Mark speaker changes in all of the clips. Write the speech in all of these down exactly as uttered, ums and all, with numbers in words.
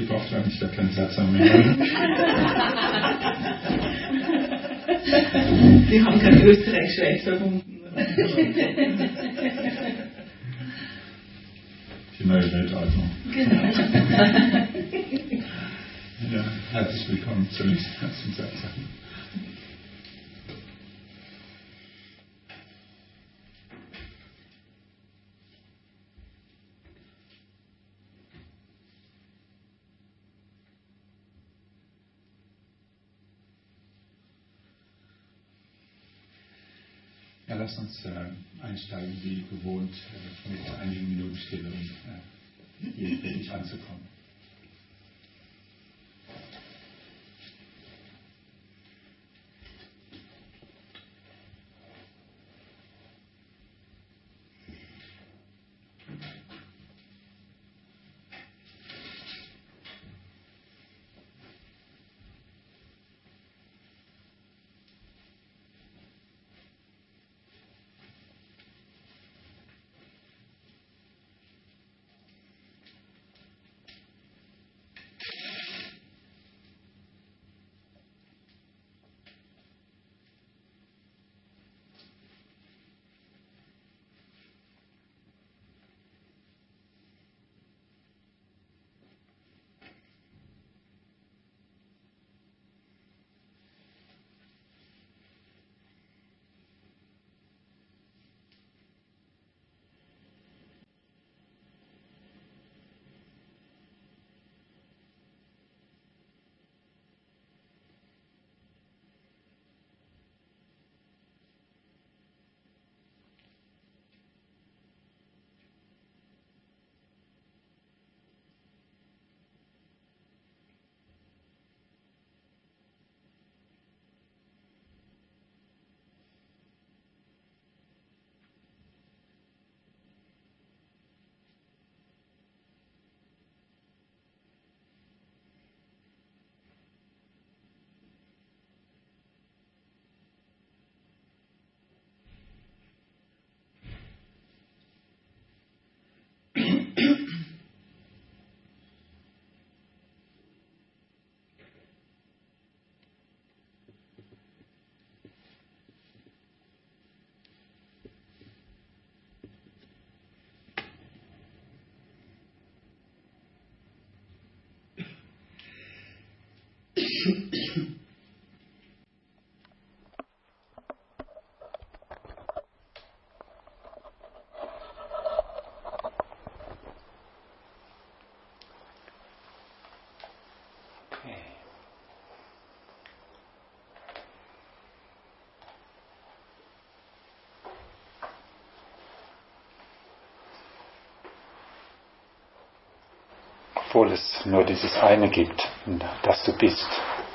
Speaker 1: gekocht werden, ich werde keine Salsa mehr hören.
Speaker 2: Sie haben kein Österreich-Schweiz verbunden.
Speaker 1: Die neue Weltordnung.
Speaker 2: Genau.
Speaker 1: Ja, herzlich willkommen zur nächsten Satz. Ja, lass uns äh, einsteigen, wie gewohnt, äh, mit einigen Minuten Stille, um äh, hier wirklich anzukommen. Obwohl es nur dieses eine gibt, das du bist,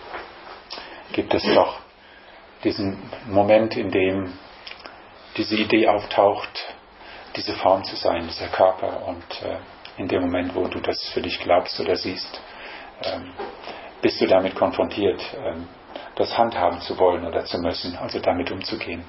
Speaker 1: gibt es doch diesen Moment, in dem diese Idee auftaucht, diese Form zu sein, dieser Körper. Und äh, in dem Moment, wo du das für dich glaubst oder siehst, ähm, bist du damit konfrontiert, ähm, das handhaben zu wollen oder zu müssen, also damit umzugehen.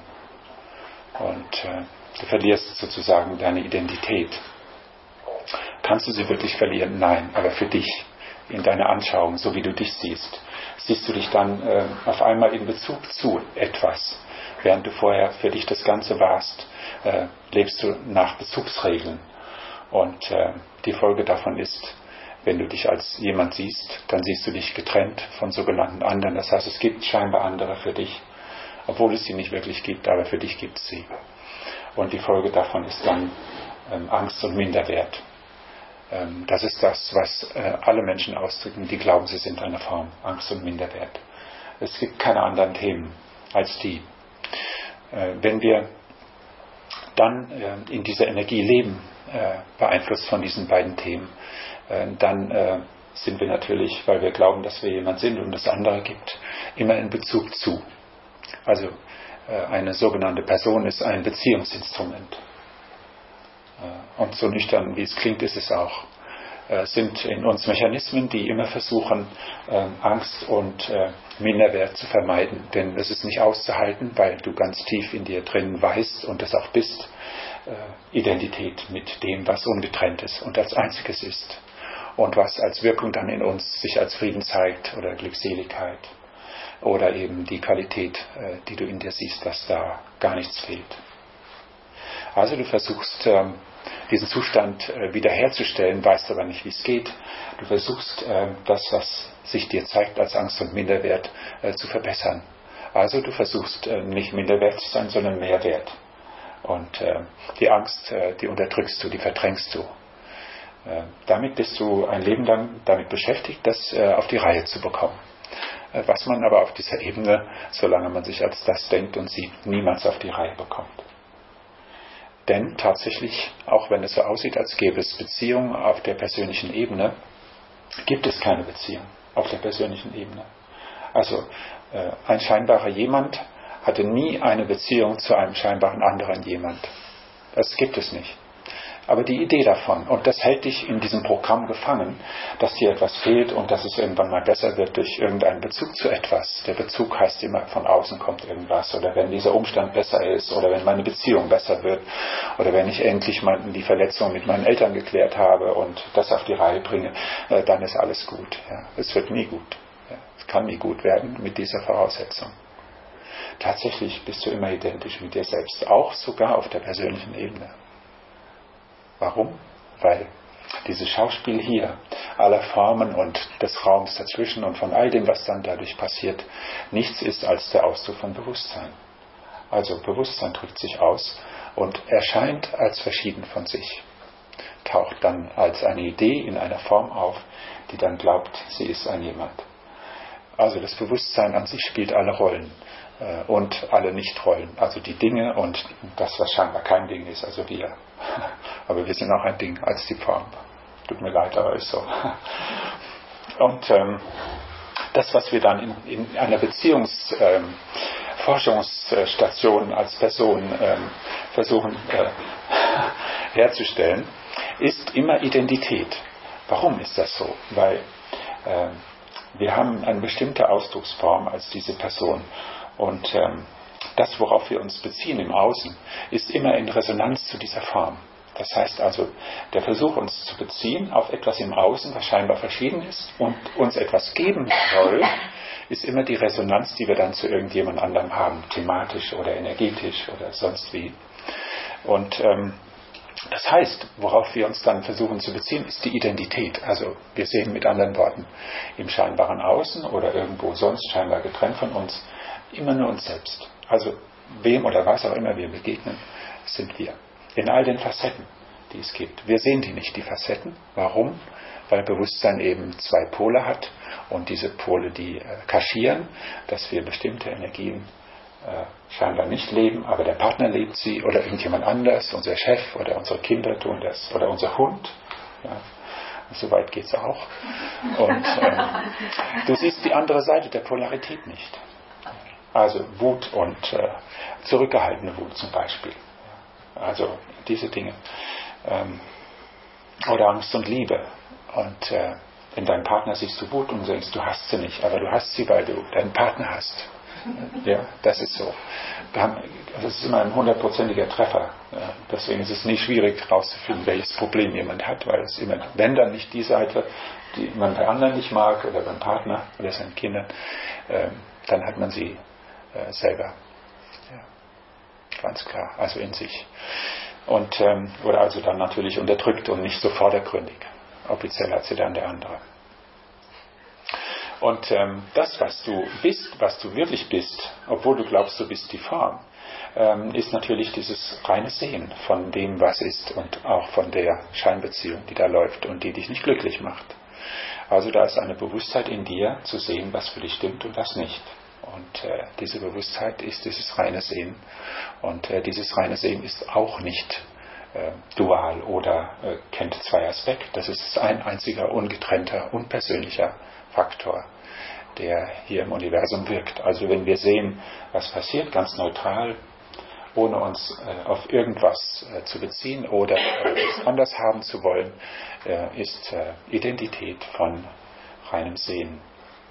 Speaker 1: Und äh, du verlierst sozusagen deine Identität. Kannst du sie wirklich verlieren? Nein, aber für dich, in deiner Anschauung, so wie du dich siehst, siehst du dich dann äh, auf einmal in Bezug zu etwas. Während du vorher für dich das Ganze warst, äh, lebst du nach Bezugsregeln. Und äh, die Folge davon ist, wenn du dich als jemand siehst, dann siehst du dich getrennt von sogenannten anderen. Das heißt, es gibt scheinbar andere für dich, obwohl es sie nicht wirklich gibt, aber für dich gibt es sie. Und die Folge davon ist dann ähm, Angst und Minderwert. Das ist das, was alle Menschen ausdrücken, die glauben, sie sind eine Form, Angst und Minderwert. Es gibt keine anderen Themen als die. Wenn wir dann in dieser Energie leben, beeinflusst von diesen beiden Themen, dann sind wir natürlich, weil wir glauben, dass wir jemand sind und es andere gibt, immer in Bezug zu. Also eine sogenannte Person ist ein Beziehungsinstrument. Und so nüchtern, wie es klingt, ist es auch. Es sind in uns Mechanismen, die immer versuchen, Angst und Minderwert zu vermeiden. Denn es ist nicht auszuhalten, weil du ganz tief in dir drin weißt und es auch bist, Identität mit dem, was ungetrennt ist und als einziges ist. und was als Wirkung dann in uns sich als Frieden zeigt oder Glückseligkeit oder eben die Qualität, die du in dir siehst, dass da gar nichts fehlt. Also du versuchst diesen Zustand wiederherzustellen, weißt aber nicht, wie es geht. Du versuchst das, was sich dir zeigt als Angst und Minderwert, zu verbessern. Also du versuchst nicht minderwertig zu sein, sondern Mehrwert. Und die Angst, die unterdrückst du, die verdrängst du. Damit bist du ein Leben lang damit beschäftigt, das auf die Reihe zu bekommen. Was man aber auf dieser Ebene, solange man sich als das denkt und sieht, niemals auf die Reihe bekommt. Denn tatsächlich, auch wenn es so aussieht, als gäbe es Beziehungen auf der persönlichen Ebene, gibt es keine Beziehung auf der persönlichen Ebene. Also äh, ein scheinbarer Jemand hatte nie eine Beziehung zu einem scheinbaren anderen Jemand. Das gibt es nicht. Aber die Idee davon, und das hält dich in diesem Programm gefangen, dass dir etwas fehlt und dass es irgendwann mal besser wird durch irgendeinen Bezug zu etwas. Der Bezug heißt immer, von außen kommt irgendwas, oder wenn dieser Umstand besser ist, oder wenn meine Beziehung besser wird, oder wenn ich endlich mal die Verletzung mit meinen Eltern geklärt habe und das auf die Reihe bringe, dann ist alles gut. Ja, es wird nie gut. Ja, es kann nie gut werden mit dieser Voraussetzung. Tatsächlich bist du immer identisch mit dir selbst, auch sogar auf der persönlichen Ebene. Warum? Weil dieses Schauspiel hier aller Formen und des Raums dazwischen und von all dem, was dann dadurch passiert, nichts ist als der Ausdruck von Bewusstsein. Also Bewusstsein drückt sich aus und erscheint als verschieden von sich, taucht dann als eine Idee in einer Form auf, die dann glaubt, sie ist ein Jemand. Also das Bewusstsein an sich spielt alle Rollen und alle Nichtrollen, also die Dinge und das, was scheinbar kein Ding ist, also wir. Aber wir sind auch ein Ding als die Form. Tut mir leid, aber ist so. Und ähm, das, was wir dann in, in einer Beziehungsforschungsstation ähm, als Person ähm, versuchen äh, herzustellen, ist immer Identität. Warum ist das so? Weil äh, wir haben eine bestimmte Ausdrucksform als diese Person. Und ähm, das, worauf wir uns beziehen im Außen, ist immer in Resonanz zu dieser Form. Das heißt also, der Versuch, uns zu beziehen auf etwas im Außen, was scheinbar verschieden ist und uns etwas geben soll, ist immer die Resonanz, die wir dann zu irgendjemand anderem haben, thematisch oder energetisch oder sonst wie. Und ähm, das heißt, worauf wir uns dann versuchen zu beziehen, ist die Identität. Also wir sehen mit anderen Worten im scheinbaren Außen oder irgendwo sonst scheinbar getrennt von uns immer nur uns selbst. Also wem oder was auch immer wir begegnen, sind wir. In all den Facetten, die es gibt. Wir sehen die nicht, die Facetten. Warum? Weil Bewusstsein eben zwei Pole hat und diese Pole, die äh, kaschieren, dass wir bestimmte Energien äh, scheinbar nicht leben, aber der Partner lebt sie oder irgendjemand anders, unser Chef oder unsere Kinder tun das oder unser Hund. Ja. So weit geht es auch. Und ähm, du siehst die andere Seite der Polarität nicht. Also Wut und äh, zurückgehaltene Wut zum Beispiel. Also diese Dinge. Ähm, oder Angst und Liebe. Und äh, in deinem Partner siehst du Wut und denkst, du hast sie nicht, aber du hast sie, weil du deinen Partner hast. Ja, das ist so. Das ist immer ein hundertprozentiger Treffer. Ja, deswegen ist es nie schwierig herauszufinden, welches Problem jemand hat, weil es immer, wenn dann nicht die Seite, die man bei anderen nicht mag oder beim Partner oder seinen Kindern, äh, dann hat man sie äh, selber. Ja, ganz klar, also in sich. Und, ähm, oder also dann natürlich unterdrückt und nicht so vordergründig. Offiziell hat sie dann der andere. Und ähm, das, was du bist, was du wirklich bist, obwohl du glaubst, du bist die Form, ähm, ist natürlich dieses reine Sehen von dem, was ist und auch von der Scheinbeziehung, die da läuft und die dich nicht glücklich macht. Also da ist eine Bewusstheit in dir, zu sehen, was für dich stimmt und was nicht. Und äh, diese Bewusstheit ist dieses reine Sehen. Und äh, dieses reine Sehen ist auch nicht äh, dual oder äh, kennt zwei Aspekte. Das ist ein einziger, ungetrennter, unpersönlicher Faktor, der hier im Universum wirkt. Also wenn wir sehen, was passiert, ganz neutral, ohne uns äh, auf irgendwas äh, zu beziehen oder äh, es anders haben zu wollen, äh, ist äh, Identität von reinem Sehen.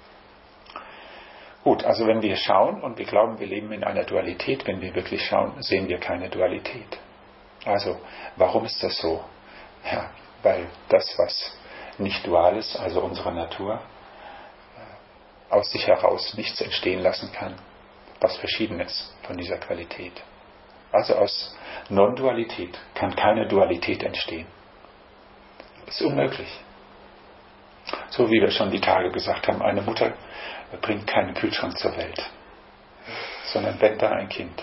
Speaker 1: Gut, also wenn wir schauen und wir glauben, wir leben in einer Dualität, wenn wir wirklich schauen, sehen wir keine Dualität. Also, warum ist das so? Ja, weil das, was Nicht-Duales, also unsere Natur, aus sich heraus nichts entstehen lassen kann, was verschieden ist von dieser Qualität. Also aus Non-Dualität kann keine Dualität entstehen. Das ist unmöglich. So wie wir schon die Tage gesagt haben, eine Mutter bringt keinen Kühlschrank zur Welt, sondern wenn dann ein Kind.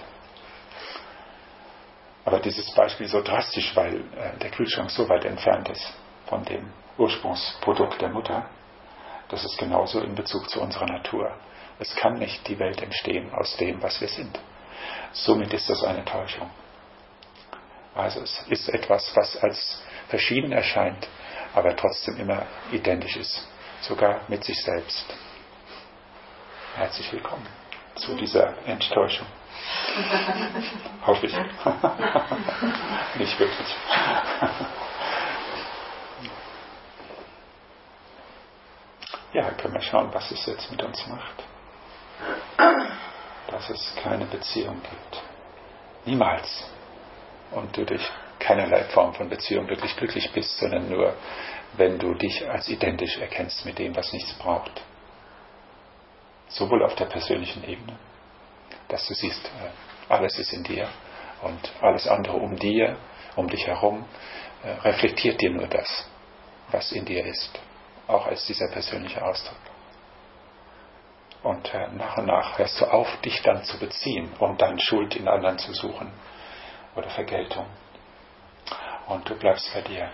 Speaker 1: Aber dieses Beispiel ist so drastisch, weil äh, der Kühlschrank so weit entfernt ist von dem Ursprungsprodukt der Mutter. Das ist genauso in Bezug zu unserer Natur. Es kann nicht die Welt entstehen aus dem, was wir sind. Somit ist das eine Täuschung. Also es ist etwas, was als verschieden erscheint, aber trotzdem immer identisch ist, sogar mit sich selbst. Herzlich willkommen zu dieser Enttäuschung. Hoffe ich. Nicht wirklich. Ja, können wir schauen, was es jetzt mit uns macht. Dass es keine Beziehung gibt. Niemals. Und du durch keinerlei Form von Beziehung wirklich glücklich bist, sondern nur, wenn du dich als identisch erkennst mit dem, was nichts braucht. Sowohl auf der persönlichen Ebene, dass du siehst, alles ist in dir und alles andere um dir, um dich herum, reflektiert dir nur das, was in dir ist, auch als dieser persönliche Ausdruck. Und nach und nach hörst du auf, dich dann zu beziehen, um dann Schuld in anderen zu suchen oder Vergeltung. Und du bleibst bei dir.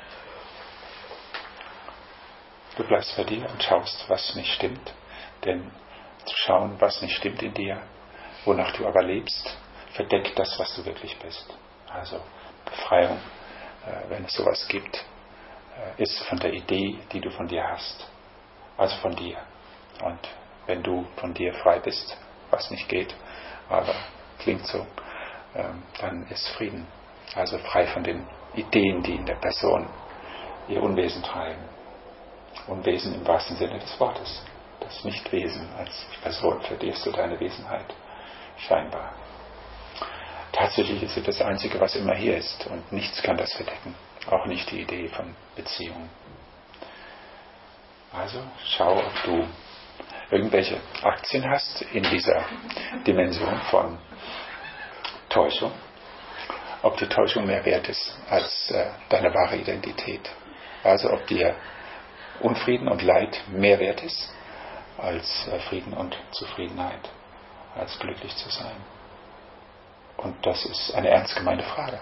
Speaker 1: Du bleibst bei dir und schaust, was nicht stimmt, denn zu schauen, was nicht stimmt in dir, wonach du aber lebst, verdeckt das, was du wirklich bist. Also Befreiung, wenn es sowas gibt, ist von der Idee, die du von dir hast. Also von dir. Und wenn du von dir frei bist, was nicht geht, aber klingt so, dann ist Frieden. Also frei von den Ideen, die in der Person ihr Unwesen treiben. Unwesen im wahrsten Sinne des Wortes. Das Nichtwesen als Person verlierst du deine Wesenheit. Scheinbar. Tatsächlich ist es das Einzige, was immer hier ist und nichts kann das verdecken. Auch nicht die Idee von Beziehung. Also schau, ob du irgendwelche Aktien hast in dieser Dimension von Täuschung. Ob die Täuschung mehr wert ist als äh, deine wahre Identität. Also ob dir Unfrieden und Leid mehr wert ist als äh, Frieden und Zufriedenheit, als glücklich zu sein. Und das ist eine ernst gemeinte Frage.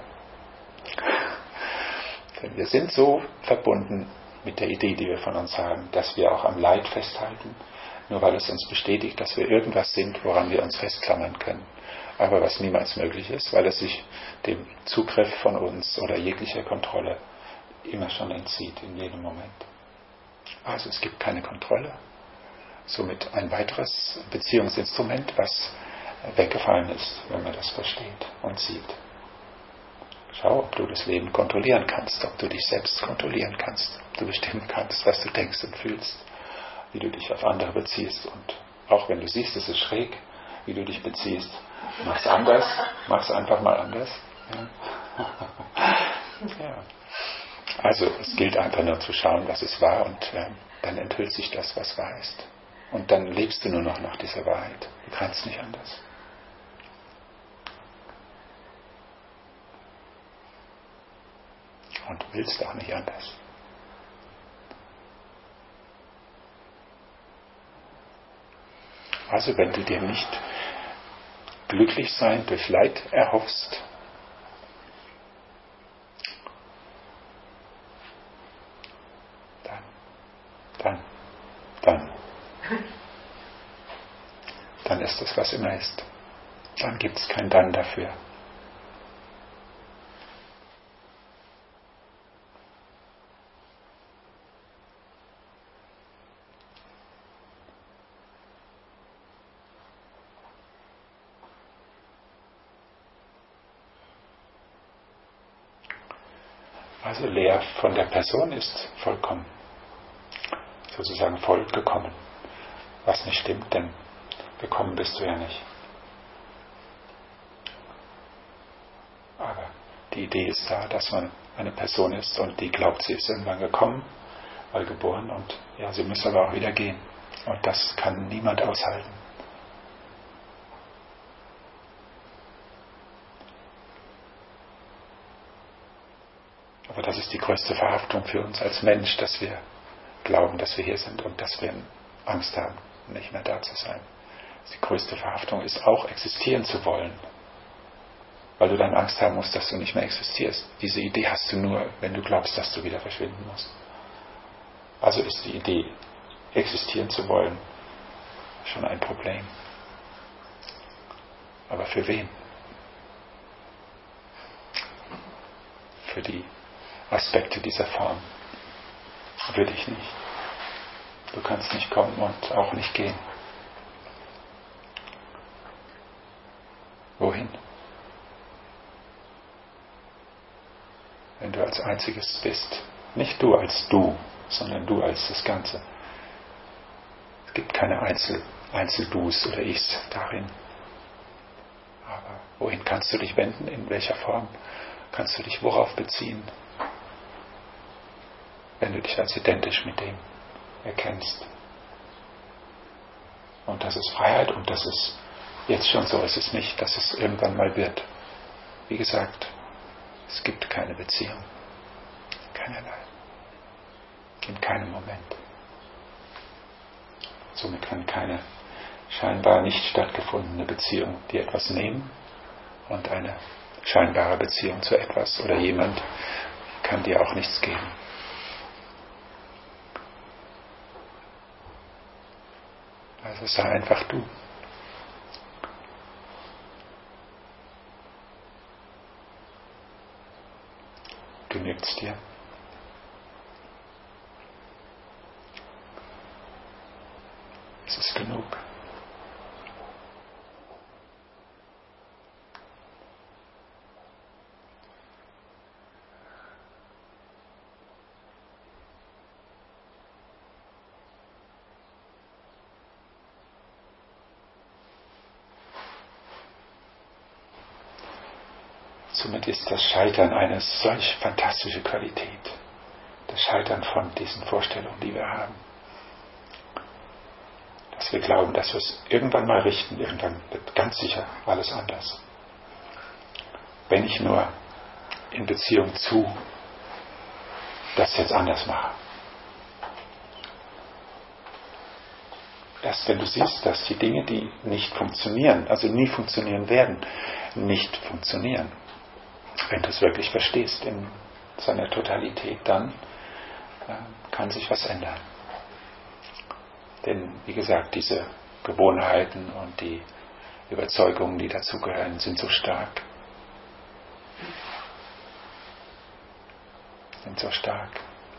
Speaker 1: Denn wir sind so verbunden mit der Idee, die wir von uns haben, dass wir auch am Leid festhalten, nur weil es uns bestätigt, dass wir irgendwas sind, woran wir uns festklammern können. Aber was niemals möglich ist, weil es sich dem Zugriff von uns oder jeglicher Kontrolle immer schon entzieht, in jedem Moment. Also es gibt keine Kontrolle. Somit ein weiteres Beziehungsinstrument, was weggefallen ist, wenn man das versteht und sieht. Schau, ob du das Leben kontrollieren kannst, ob du dich selbst kontrollieren kannst, ob du bestimmen kannst, was du denkst und fühlst, wie du dich auf andere beziehst. Und auch wenn du siehst, es ist schräg, wie du dich beziehst, mach's anders, mach's einfach mal anders. Ja. Ja. Also es gilt einfach nur zu schauen, was es war, und äh, dann enthüllt sich das, was wahr ist. Und dann lebst du nur noch nach dieser Wahrheit. Du kannst nicht anders. Und du willst auch nicht anders. Also wenn du dir nicht glücklich sein durch Leid erhoffst, dann, dann, dann, dann ist es, was immer ist. Dann gibt es kein Dann dafür. Also leer von der Person ist vollkommen, sozusagen vollgekommen. Was nicht stimmt, denn gekommen bist du ja nicht. Aber die Idee ist da, dass man eine Person ist und die glaubt, sie ist irgendwann gekommen, mal geboren und ja, sie müssen aber auch wieder gehen. Und das kann niemand aushalten. Aber das ist die größte Verhaftung für uns als Mensch, dass wir glauben, dass wir hier sind und dass wir Angst haben, nicht mehr da zu sein. Die größte Verhaftung ist auch, existieren zu wollen. Weil du dann Angst haben musst, dass du nicht mehr existierst. Diese Idee hast du nur, wenn du glaubst, dass du wieder verschwinden musst. Also ist die Idee, existieren zu wollen, schon ein Problem. Aber für wen? Für die Aspekte dieser Form will ich nicht. Du kannst nicht kommen und auch nicht gehen. Wohin? Wenn du als Einziges bist. Nicht du als du, sondern du als das Ganze. Es gibt keine Einzel, Einzeldus oder Ichs darin. Aber wohin kannst du dich wenden? In welcher Form kannst du dich worauf beziehen? Wenn du dich als identisch mit dem erkennst. Und das ist Freiheit und das ist jetzt schon so. Es ist nicht, dass es irgendwann mal wird. Wie gesagt, es gibt keine Beziehung. Keinerlei. In keinem Moment. Somit kann keine scheinbar nicht stattgefundene Beziehung dir etwas nehmen und eine scheinbare Beziehung zu etwas oder jemand kann dir auch nichts geben. Also sei einfach du. Genügt's dir? Es ist genug. Somit ist das Scheitern eine solch fantastische Qualität. Das Scheitern von diesen Vorstellungen, die wir haben. Dass wir glauben, dass wir es irgendwann mal richten, irgendwann wird ganz sicher alles anders. Wenn ich nur in Beziehung zu das jetzt anders mache. Erst wenn du siehst, dass die Dinge, die nicht funktionieren, also nie funktionieren werden, nicht funktionieren, wenn du es wirklich verstehst in seiner Totalität, dann äh, kann sich was ändern. Denn, wie gesagt, diese Gewohnheiten und die Überzeugungen, die dazugehören, sind so stark. Sind so stark.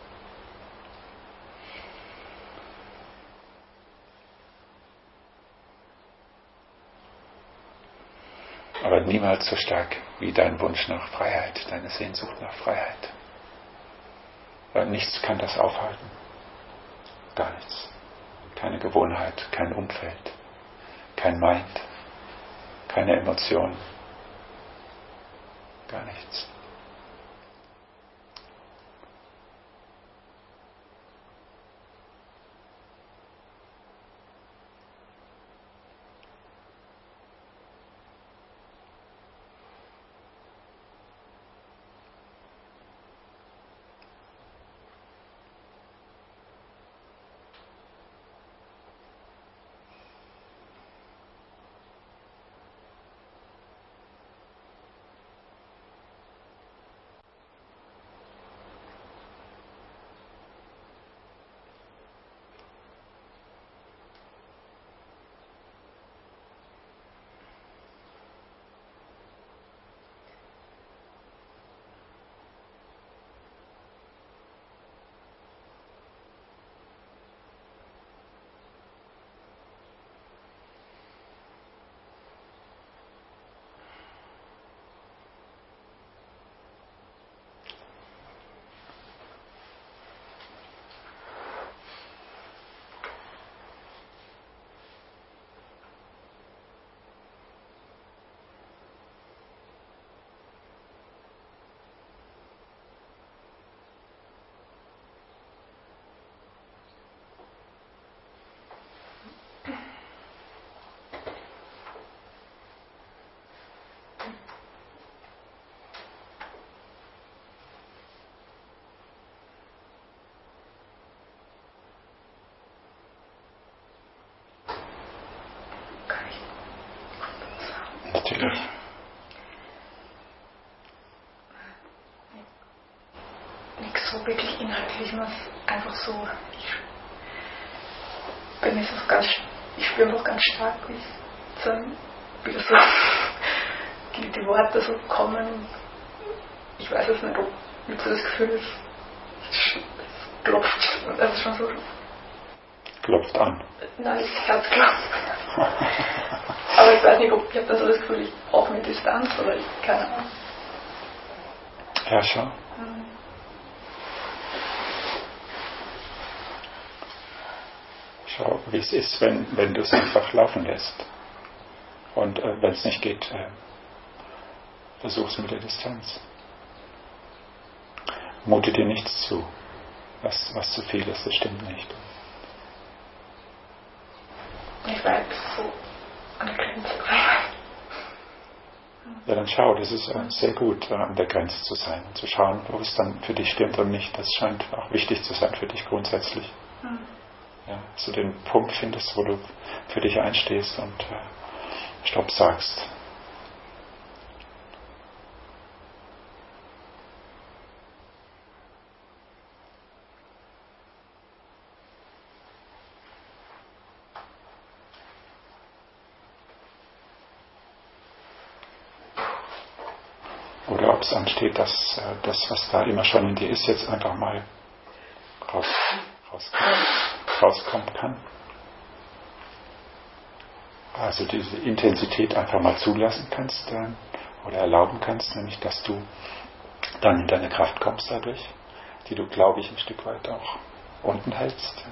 Speaker 1: Aber niemals so stark wie dein Wunsch nach Freiheit, deine Sehnsucht nach Freiheit. Weil nichts kann das aufhalten. Gar nichts. Keine Gewohnheit, kein Umfeld, kein Mind, keine Emotionen. Gar nichts. wirklich?
Speaker 3: Nichts so wirklich Inhaltliches, einfach so. Ich, bei mir ist es ganz, ich spüre einfach ganz stark, wie es so, wie das so, die, die Worte so kommen. Ich weiß es nicht, ob ich so das Gefühl ist, es klopft, also schon so.
Speaker 1: Klopft an.
Speaker 3: Nein, das Herz klopft. Aber ich weiß nicht, ob ich habe dann so das Gefühl, ich brauche eine Distanz oder ich, keine Ahnung.
Speaker 1: Ja, schon.
Speaker 3: Hm.
Speaker 1: Schau, wie es ist, wenn, wenn du es einfach laufen lässt. Und äh, wenn es nicht geht, äh, versuch es mit der Distanz. Mute dir nichts zu. Was, was zu viel ist, das stimmt nicht.
Speaker 3: Ich war jetzt so an der Grenze.
Speaker 1: Ja, dann schau, das ist äh, sehr gut, äh, an der Grenze zu sein und zu schauen, wo es dann für dich stimmt und nicht. Das scheint auch wichtig zu sein für dich grundsätzlich.
Speaker 3: Hm.
Speaker 1: Ja, dass du den Punkt findest, wo du für dich einstehst und äh, Stopp sagst. Oder ob es ansteht, dass äh, das, was da immer schon in dir ist, jetzt einfach mal raus, rauskommen, rauskommen kann. Also diese Intensität einfach mal zulassen kannst äh, oder erlauben kannst, nämlich dass du dann in deine Kraft kommst dadurch, die du, glaube ich, ein Stück weit auch unten hältst.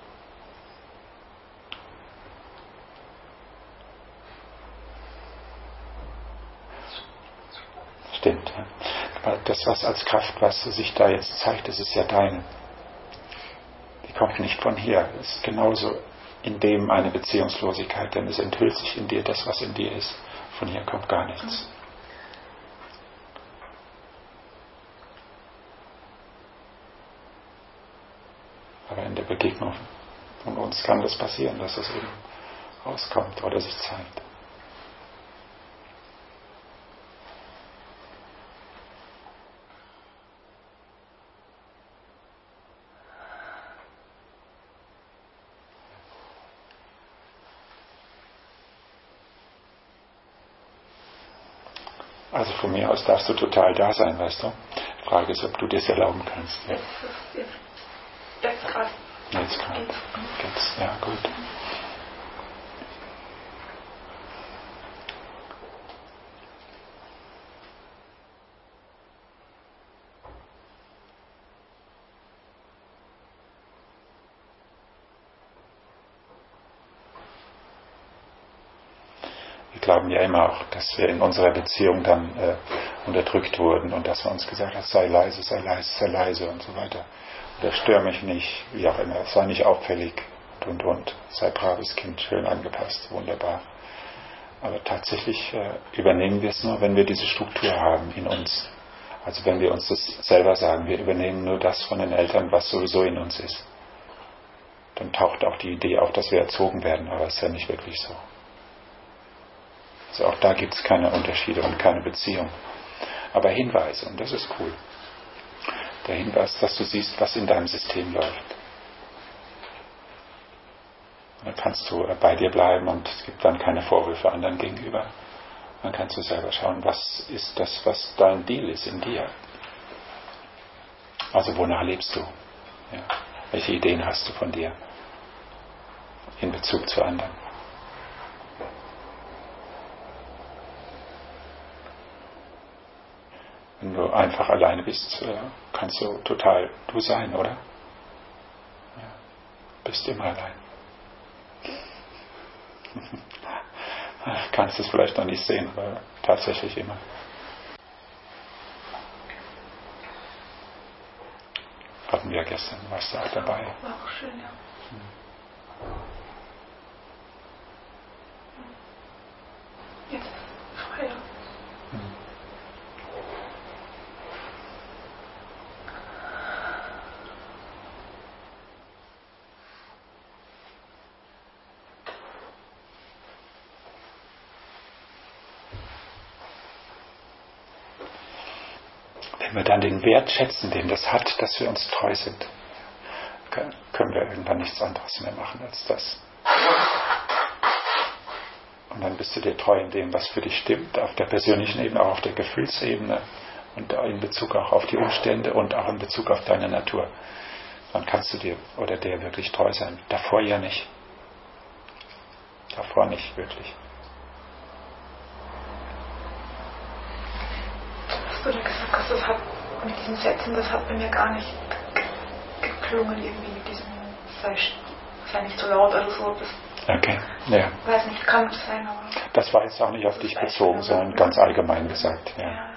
Speaker 1: Stimmt. Ja. Weil das, was als Kraft, was sich da jetzt zeigt, das ist ja deine. Die kommt nicht von hier. Es ist genauso in dem eine Beziehungslosigkeit, denn es enthüllt sich in dir das, was in dir ist. Von hier kommt gar nichts. Aber in der Begegnung von uns kann das passieren, dass es eben rauskommt oder sich zeigt. Also von mir aus darfst du total da sein, weißt du. Die Frage ist, ob du dir das erlauben kannst. Ja.
Speaker 3: Jetzt, jetzt, jetzt gerade.
Speaker 1: Jetzt gerade. Jetzt, ja, gut. Wir glauben ja immer auch, dass wir in unserer Beziehung dann äh, unterdrückt wurden und dass man uns gesagt hat, sei leise, sei leise, sei leise und so weiter. Oder stör mich nicht, wie auch immer, sei nicht auffällig und und und, sei braves Kind, schön angepasst, wunderbar. Aber tatsächlich äh, übernehmen wir es nur, wenn wir diese Struktur haben in uns. Also wenn wir uns das selber sagen, wir übernehmen nur das von den Eltern, was sowieso in uns ist. Dann taucht auch die Idee auf, dass wir erzogen werden, aber es ist ja nicht wirklich so. Also auch da gibt es keine Unterschiede und keine Beziehung. Aber Hinweise, und das ist cool. Der Hinweis, dass du siehst, was in deinem System läuft. Und dann kannst du bei dir bleiben und es gibt dann keine Vorwürfe anderen gegenüber. Dann kannst du selber schauen, was ist das, was dein Deal ist in dir. Also wonach lebst du? Ja. Welche Ideen hast du von dir in Bezug zu anderen? Wenn du einfach alleine bist, kannst du total du sein, oder? Ja. Bist immer allein. Kannst es vielleicht noch nicht sehen, aber tatsächlich immer. Hatten wir gestern, warst du auch dabei.
Speaker 3: War auch schön, ja.
Speaker 1: Hm.
Speaker 3: Jetzt freier.
Speaker 1: Hm. wenn wir dann den Wert schätzen, den das hat, dass wir uns treu sind, können wir irgendwann nichts anderes mehr machen als das. Und dann bist du dir treu in dem, was für dich stimmt, auf der persönlichen Ebene, auch auf der Gefühlsebene und in Bezug auch auf die Umstände und auch in Bezug auf deine Natur. Dann kannst du dir oder der wirklich treu sein. Davor ja nicht. Davor nicht wirklich.
Speaker 3: Was du da gesagt hast, das hat mit diesen Sätzen, das hat bei mir gar nicht geklungen irgendwie mit diesem sei, sei nicht so laut oder so. Das
Speaker 1: okay, ja.
Speaker 3: Weiß nicht, kann das sein, aber...
Speaker 1: Das war jetzt auch nicht auf dich bezogen, sondern ganz allgemein gesagt, ja.
Speaker 3: ja.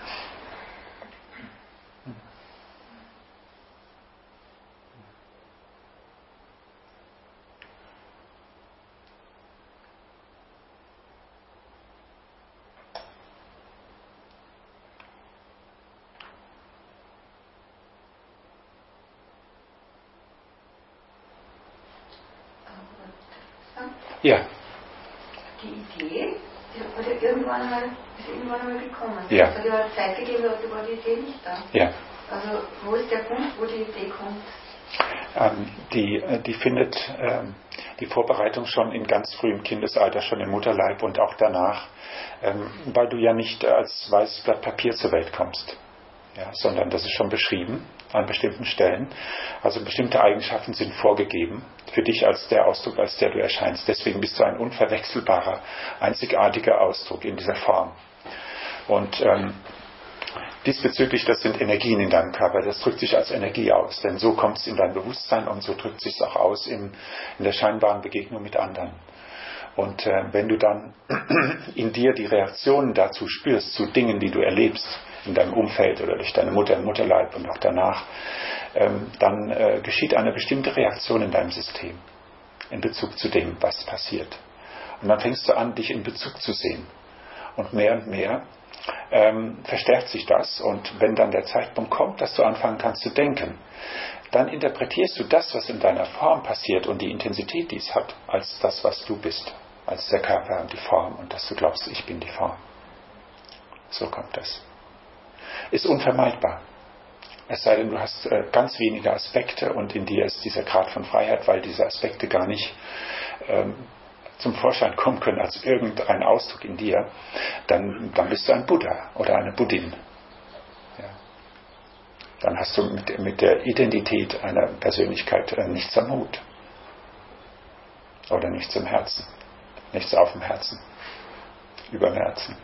Speaker 1: Ja.
Speaker 4: Die Idee, die hat irgendwann einmal, ist irgendwann einmal gekommen.
Speaker 1: Ja.
Speaker 4: Es hat ja Zeit gegeben, da war die Idee nicht da.
Speaker 1: Ja.
Speaker 4: Also wo ist der Punkt, wo die Idee kommt?
Speaker 1: Ähm, die, die findet ähm, die Vorbereitung schon in ganz frühem Kindesalter, schon im Mutterleib und auch danach, ähm, weil du ja nicht als weißes Blatt Papier zur Welt kommst. Ja, sondern das ist schon beschrieben an bestimmten Stellen. Also bestimmte Eigenschaften sind vorgegeben für dich als der Ausdruck, als der du erscheinst. Deswegen bist du ein unverwechselbarer, einzigartiger Ausdruck in dieser Form. Und ähm, diesbezüglich, das sind Energien in deinem Körper, das drückt sich als Energie aus. Denn so kommt es in dein Bewusstsein und so drückt sich es auch aus in, in der scheinbaren Begegnung mit anderen. Und äh, wenn du dann in dir die Reaktionen dazu spürst, zu Dingen, die du erlebst, in deinem Umfeld oder durch deine Mutter im Mutterleib und auch danach, ähm, dann äh, geschieht eine bestimmte Reaktion in deinem System in Bezug zu dem, was passiert. Und dann fängst du an, dich in Bezug zu sehen. Und mehr und mehr ähm, verstärkt sich das. Und wenn dann der Zeitpunkt kommt, dass du anfangen kannst zu denken, dann interpretierst du das, was in deiner Form passiert und die Intensität, die es hat, als das, was du bist, als der Körper und die Form und dass du glaubst, ich bin die Form. So kommt das. Ist unvermeidbar. Es sei denn, du hast äh, ganz wenige Aspekte und in dir ist dieser Grad von Freiheit, weil diese Aspekte gar nicht ähm, zum Vorschein kommen können als irgendein Ausdruck in dir, dann, dann bist du ein Buddha oder eine Buddhin. Ja. Dann hast du mit, mit der Identität einer Persönlichkeit äh, nichts am Hut. Oder nichts im Herzen. Nichts auf dem Herzen. Über dem Herzen.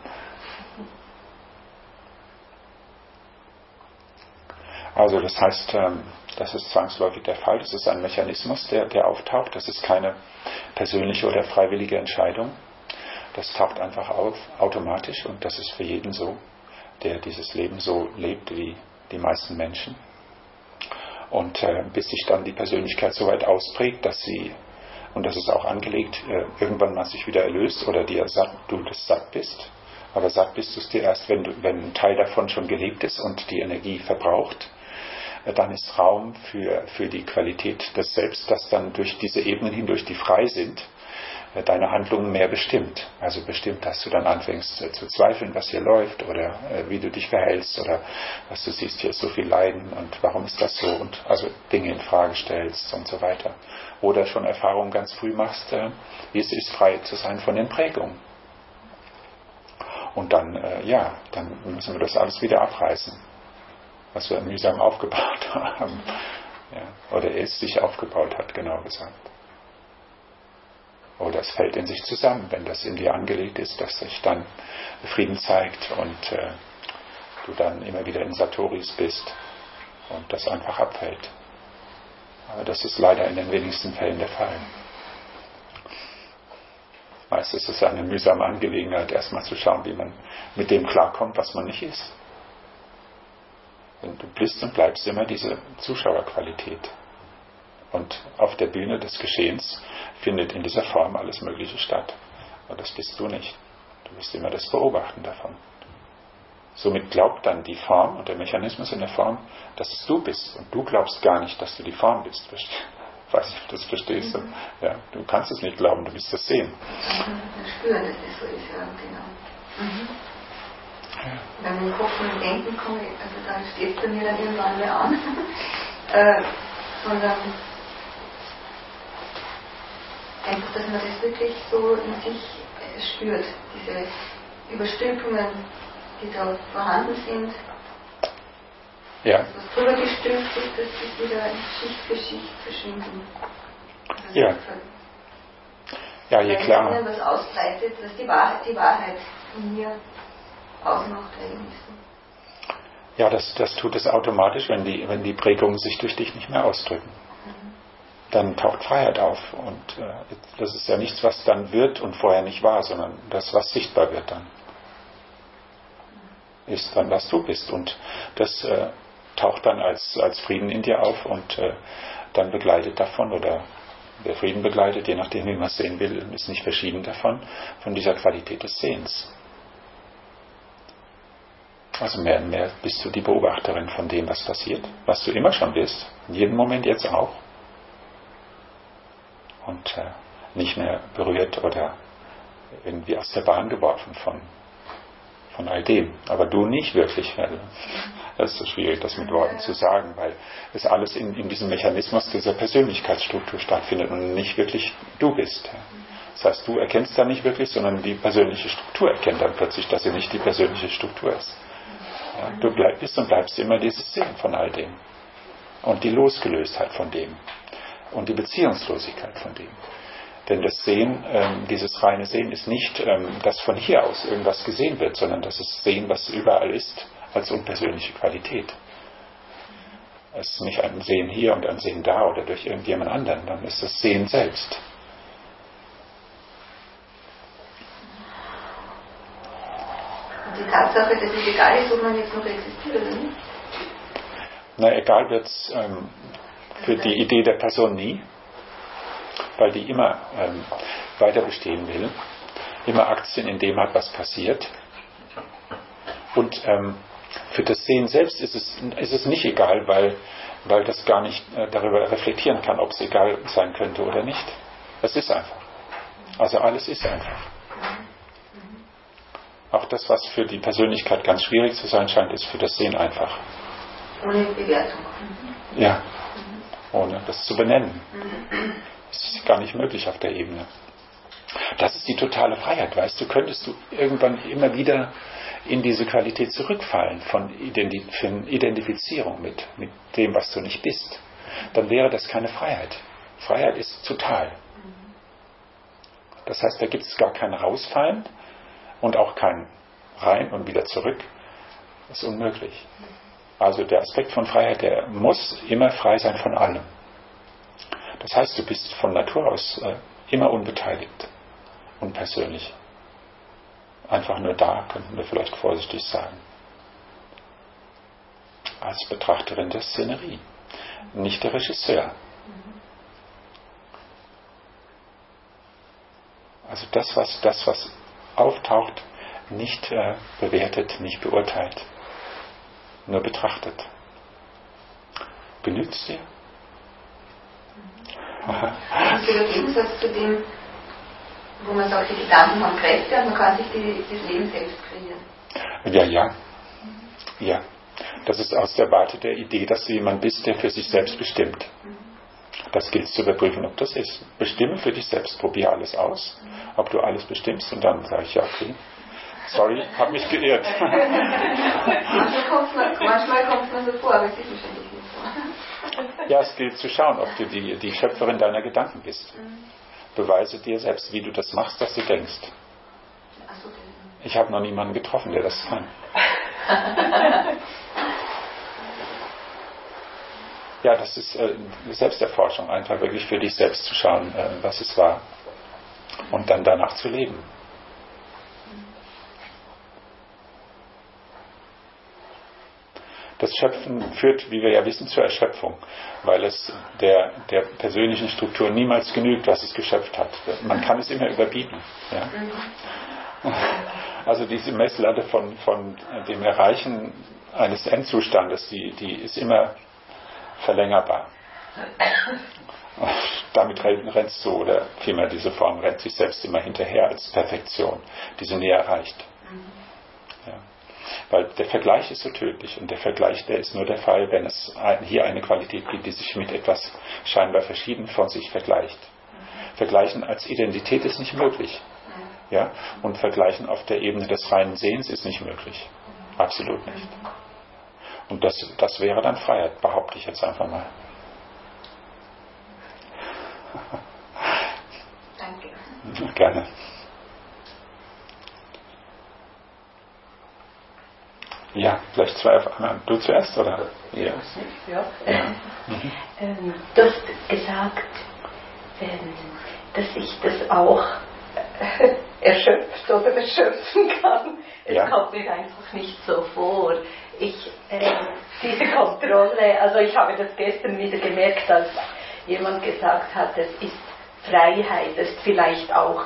Speaker 1: Also das heißt, das ist zwangsläufig der Fall. Das ist ein Mechanismus, der, der auftaucht. Das ist keine persönliche oder freiwillige Entscheidung. Das taucht einfach auf, automatisch. Und das ist für jeden so, der dieses Leben so lebt wie die meisten Menschen. Und äh, bis sich dann die Persönlichkeit so weit ausprägt, dass sie, und das ist auch angelegt, äh, irgendwann mal sich wieder erlöst oder dir satt, du das satt bist. Aber satt bist du es dir erst, wenn, du, wenn ein Teil davon schon gelebt ist und die Energie verbraucht. Dann ist Raum für, für die Qualität des Selbst, das dann durch diese Ebenen hindurch, die frei sind, deine Handlungen mehr bestimmt. Also bestimmt, dass du dann anfängst zu zweifeln, was hier läuft oder wie du dich verhältst oder was du siehst, hier ist so viel Leiden und warum ist das so und also Dinge in Frage stellst und so weiter. Oder schon Erfahrungen ganz früh machst, wie es ist, frei zu sein von den Prägungen. Und dann, ja, dann müssen wir das alles wieder abreißen, was wir mühsam aufgebaut haben. Ja, oder es sich aufgebaut hat, genau gesagt. Oder es fällt in sich zusammen, wenn das in dir angelegt ist, dass sich dann Frieden zeigt und äh, du dann immer wieder in Satoris bist und das einfach abfällt. Aber das ist leider in den wenigsten Fällen der Fall. Meistens ist es eine mühsame Angelegenheit, erstmal zu schauen, wie man mit dem klarkommt, was man nicht ist. Denn du bist und bleibst immer diese Zuschauerqualität. Und auf der Bühne des Geschehens findet in dieser Form alles Mögliche statt. Und das bist du nicht. Du bist immer das Beobachten davon. Somit glaubt dann die Form und der Mechanismus in der Form, dass es du bist. Und du glaubst gar nicht, dass du die Form bist. Ich weiß nicht, ob du das verstehst. Mhm. Ja, du kannst es nicht glauben, du willst das sehen.
Speaker 4: Mhm. Spüren, dass das so ist, ja, genau. Mhm. Wenn ich im Kopf und Denken komme, also dann steht es bei mir dann irgendwann mehr an, äh, sondern einfach, dass man das wirklich so in sich äh, spürt, diese Überstülpungen, die da vorhanden sind.
Speaker 1: Ja.
Speaker 4: Also was drüber gestülpt ist, das ist wieder Schicht für Schicht verschwinden. Also
Speaker 1: ja. Ja, je klar.
Speaker 4: Wenn was ausbreitet, was die Wahrheit, die Wahrheit von mir ausmacht eigentlich.
Speaker 1: Ja, das, das tut es automatisch, wenn die, wenn die Prägungen sich durch dich nicht mehr ausdrücken. Mhm. Dann taucht Freiheit auf. Und äh, das ist ja nichts, was dann wird und vorher nicht war, sondern das, was sichtbar wird dann. Ist dann, was du bist. Und das äh, taucht dann als, als Frieden in dir auf und äh, dann begleitet davon, oder der Frieden begleitet, je nachdem, wie man es sehen will, ist nicht verschieden davon, von dieser Qualität des Sehens. Also mehr und mehr bist du die Beobachterin von dem, was passiert, was du immer schon bist, in jedem Moment jetzt auch. Und äh, nicht mehr berührt oder irgendwie aus der Bahn geworfen von, von all dem. Aber du nicht wirklich. Weil das ist so schwierig, das mit Worten zu sagen, weil es alles in, in diesem Mechanismus dieser Persönlichkeitsstruktur stattfindet und nicht wirklich du bist. Das heißt, du erkennst da nicht wirklich, sondern die persönliche Struktur erkennt dann plötzlich, dass sie nicht die persönliche Struktur ist. Ja, du bleib, bist und bleibst immer dieses Sehen von all dem. Und die Losgelöstheit von dem. Und die Beziehungslosigkeit von dem. Denn das Sehen, ähm, dieses reine Sehen ist nicht, ähm, dass von hier aus irgendwas gesehen wird, sondern das ist Sehen, was überall ist, als unpersönliche Qualität. Es ist nicht ein Sehen hier und ein Sehen da oder durch irgendjemand anderen, dann ist das Sehen selbst.
Speaker 4: Die Tatsache, dass es egal ist, ob man jetzt noch existiert oder nicht?
Speaker 1: Na, egal wird es ähm, für die Idee der Person nie, weil die immer ähm, weiter bestehen will, immer Aktien in dem hat, was passiert. Und ähm, für das Sehen selbst ist es, ist es nicht egal, weil, weil das gar nicht äh, darüber reflektieren kann, ob es egal sein könnte oder nicht. Es ist einfach. Also alles ist einfach. Auch das, was für die Persönlichkeit ganz schwierig zu sein scheint, ist für das Sehen einfach.
Speaker 4: Ohne Bewertung.
Speaker 1: Ja, ohne das zu benennen. Das ist gar nicht möglich auf der Ebene. Das ist die totale Freiheit, weißt du, könntest du irgendwann immer wieder in diese Qualität zurückfallen von Identifizierung mit, mit dem, was du nicht bist. Dann wäre das keine Freiheit. Freiheit ist total. Das heißt, da gibt es gar kein Rausfallen und auch kein rein und wieder zurück. Das ist unmöglich. Also der Aspekt von Freiheit, der muss immer frei sein von allem. Das heißt, du bist von Natur aus äh, immer unbeteiligt, unpersönlich. Einfach nur da, könnten wir vielleicht vorsichtig sagen. Als Betrachterin der Szenerie, nicht der Regisseur. Also das, was, das, was auftaucht, nicht äh, bewertet, nicht beurteilt, nur betrachtet. Genügt es dir?
Speaker 4: Das ist der Gegensatz zu dem, wo man sagt, die Gedanken haben Kräfte und man kann sich die, das Leben selbst kreieren.
Speaker 1: Ja, ja. Ja. Das ist aus der Warte der Idee, dass du jemand bist, der für sich selbst bestimmt. Das gilt zu überprüfen, ob das ist. Bestimme für dich selbst, probiere alles aus, ob du alles bestimmst und dann sage ich, ja, okay, sorry, habe mich geirrt.
Speaker 4: Manchmal kommt es mir so vor, aber es ist wahrscheinlich nicht so.
Speaker 1: Ja, es gilt zu schauen, ob du die, die Schöpferin deiner Gedanken bist. Beweise dir selbst, wie du das machst, dass du denkst. Ich habe noch niemanden getroffen, der das kann. Ja, das ist äh, Selbsterforschung, einfach wirklich für dich selbst zu schauen, äh, was es war und dann danach zu leben. Das Schöpfen führt, wie wir ja wissen, zur Erschöpfung, weil es der, der persönlichen Struktur niemals genügt, was es geschöpft hat. Man kann es immer überbieten. Ja? Also diese Messlatte von, von dem Erreichen eines Endzustandes, die, die ist immer verlängerbar. Damit rennst du, oder vielmehr diese Form rennt sich selbst immer hinterher als Perfektion, die sie nie erreicht. Ja. Weil der Vergleich ist so tödlich und der Vergleich, der ist nur der Fall, wenn es hier eine Qualität gibt, die sich mit etwas scheinbar verschieden von sich vergleicht. Vergleichen als Identität ist nicht möglich. Ja? Und Vergleichen auf der Ebene des reinen Sehens ist nicht möglich. Absolut nicht. Und das, das wäre dann Freiheit, behaupte ich jetzt einfach mal.
Speaker 4: Danke.
Speaker 1: Gerne. Ja, vielleicht zwei auf einmal. Du zuerst, oder? Ja.
Speaker 5: Ja. Mhm. Ähm, du hast gesagt, ähm, dass ich das auch äh, erschöpft oder erschöpfen kann. Es
Speaker 1: Ja.
Speaker 5: kommt mir einfach nicht so vor. Ich, äh, diese Kontrolle, also ich habe das gestern wieder gemerkt, als jemand gesagt hat, es ist Freiheit, es ist vielleicht auch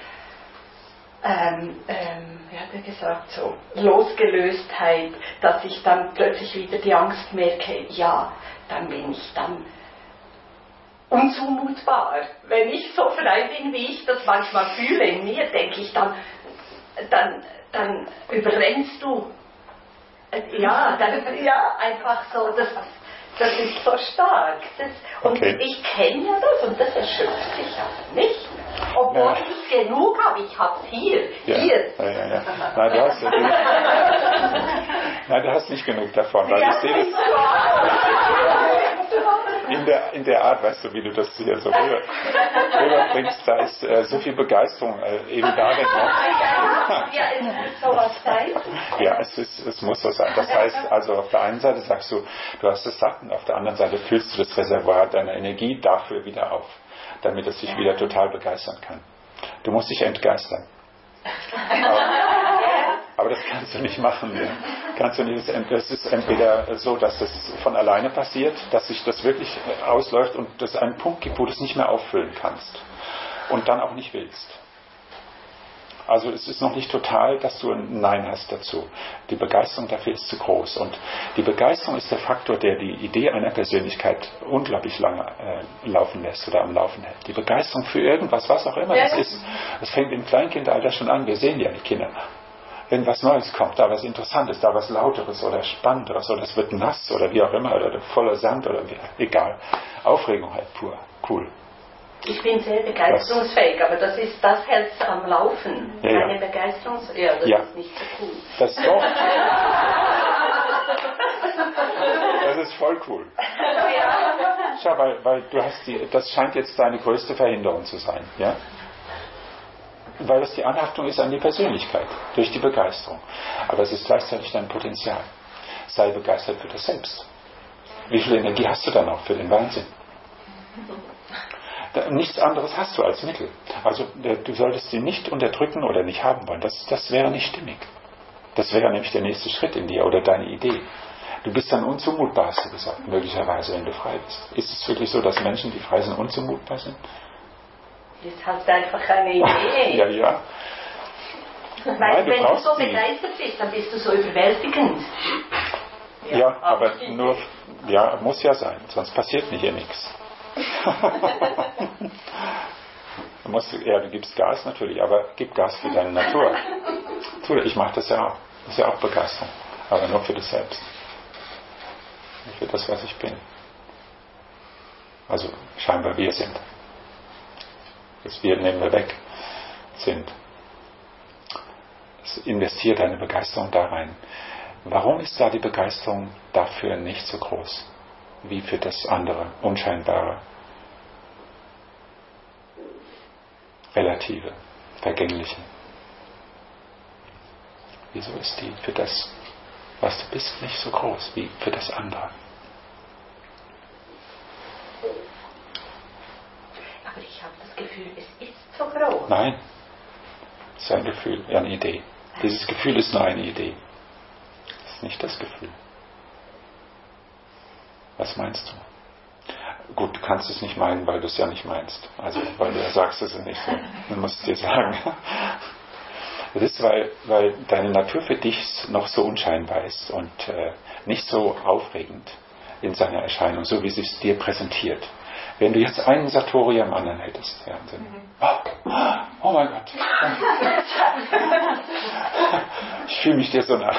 Speaker 5: Ähm, ähm, wie hat er gesagt, so Losgelöstheit, dass ich dann plötzlich wieder die Angst merke, ja, dann bin ich dann unzumutbar. Wenn ich so frei bin, wie ich das manchmal fühle in mir, denke ich dann, dann, dann überrennst du. Ja, dann, ja, einfach so, das, das ist so stark. Das, und
Speaker 1: Okay.
Speaker 5: ich kenne ja das und das erschöpft sich aber nicht. Obwohl
Speaker 1: Ja.
Speaker 5: ich genug habe, ich habe es hier,
Speaker 1: Ja.
Speaker 5: hier.
Speaker 1: Ja, ja, ja. Nein, du hast, nein, du hast nicht genug davon, weil
Speaker 5: Ja,
Speaker 1: ich sehe das in der, in der Art, weißt du, wie du das hier so rüber, rüberbringst, da ist äh, so viel Begeisterung äh, eben darin noch.
Speaker 5: Ja, es muss sowas sein.
Speaker 1: Ja, es, ist, es muss so sein. Das heißt, also auf der einen Seite sagst du, du hast es satt und auf der anderen Seite füllst du das Reservoir deiner Energie dafür wieder auf, damit es sich wieder total begeistern kann. Du musst dich entgeistern. Aber, aber das kannst du nicht machen. Ja. Kannst du nicht. Es ist entweder so, dass das von alleine passiert, dass sich das wirklich ausläuft und es einen Punkt gibt, wo du es nicht mehr auffüllen kannst und dann auch nicht willst. Also es ist noch nicht total, dass du ein Nein hast dazu. Die Begeisterung dafür ist zu groß. Und die Begeisterung ist der Faktor, der die Idee einer Persönlichkeit unglaublich lange äh, laufen lässt oder am Laufen hält. Die Begeisterung für irgendwas, was auch immer
Speaker 5: ja,
Speaker 1: das ist, das fängt im Kleinkindalter schon an. Wir sehen ja die Kinder. Wenn was Neues kommt, da was Interessantes, da was Lauteres oder Spannenderes oder es wird nass oder wie auch immer oder voller Sand oder wie, egal. Aufregung halt pur. Cool.
Speaker 5: Ich bin sehr begeisterungsfähig, aber das ist, das hält am Laufen.
Speaker 1: Ja, ja.
Speaker 5: Meine Begeisterungs... Ja, das
Speaker 1: Ja.
Speaker 5: ist nicht so cool.
Speaker 1: Das ist doch. Das ist voll cool. Schau, weil, weil du hast die, das scheint jetzt deine größte Verhinderung zu sein, ja? Weil das die Anhaftung ist an die Persönlichkeit, durch die Begeisterung. Aber es ist gleichzeitig dein Potenzial. Sei begeistert für das Selbst. Wie viel Energie hast du dann auch für den Wahnsinn? Nichts anderes hast du als Mittel. Also du solltest sie nicht unterdrücken oder nicht haben wollen. Das, das wäre nicht stimmig. Das wäre nämlich der nächste Schritt in dir oder deine Idee. Du bist dann unzumutbar, hast du gesagt, möglicherweise, wenn du frei bist. Ist es wirklich so, dass Menschen, die frei sind, unzumutbar sind?
Speaker 5: Das ist halt einfach eine Idee.
Speaker 1: Ja, ja.
Speaker 5: Weil
Speaker 1: Nein, du
Speaker 5: wenn du
Speaker 1: brauchst
Speaker 5: so
Speaker 1: die.
Speaker 5: begeistert bist, dann bist du so überwältigend.
Speaker 1: Ja, ja, aber
Speaker 5: absolut.
Speaker 1: nur, ja, muss ja sein, sonst passiert hier nichts. Du musst, ja, du gibst Gas natürlich, aber gib Gas für deine Natur. Ich mache das ja auch. Das ist ja auch Begeisterung. Aber nur für dich selbst. Nicht für das, was ich bin. Also scheinbar wir sind. Das wir nehmen wir weg. Sind. Investiere deine Begeisterung da rein. Warum ist da die Begeisterung dafür nicht so groß wie für das andere, Unscheinbare, Relative, Vergängliche? Wieso ist die für das, was du bist, nicht so groß wie für das andere?
Speaker 5: Aber ich habe das Gefühl, es ist so groß.
Speaker 1: Nein, es ist ein Gefühl, eine Idee. Dieses Gefühl ist nur eine Idee. Es ist nicht das Gefühl. Was meinst du? Gut, du kannst es nicht meinen, weil du es ja nicht meinst. Also, weil du ja sagst, es ist nicht so. Dann musst du dir sagen. Das ist, weil, weil deine Natur für dich noch so unscheinbar ist und äh, nicht so aufregend in seiner Erscheinung, so wie sie es dir präsentiert. Wenn du jetzt einen Satori am anderen hättest, ja, dann, oh, oh mein Gott, ich fühle mich dir so nah.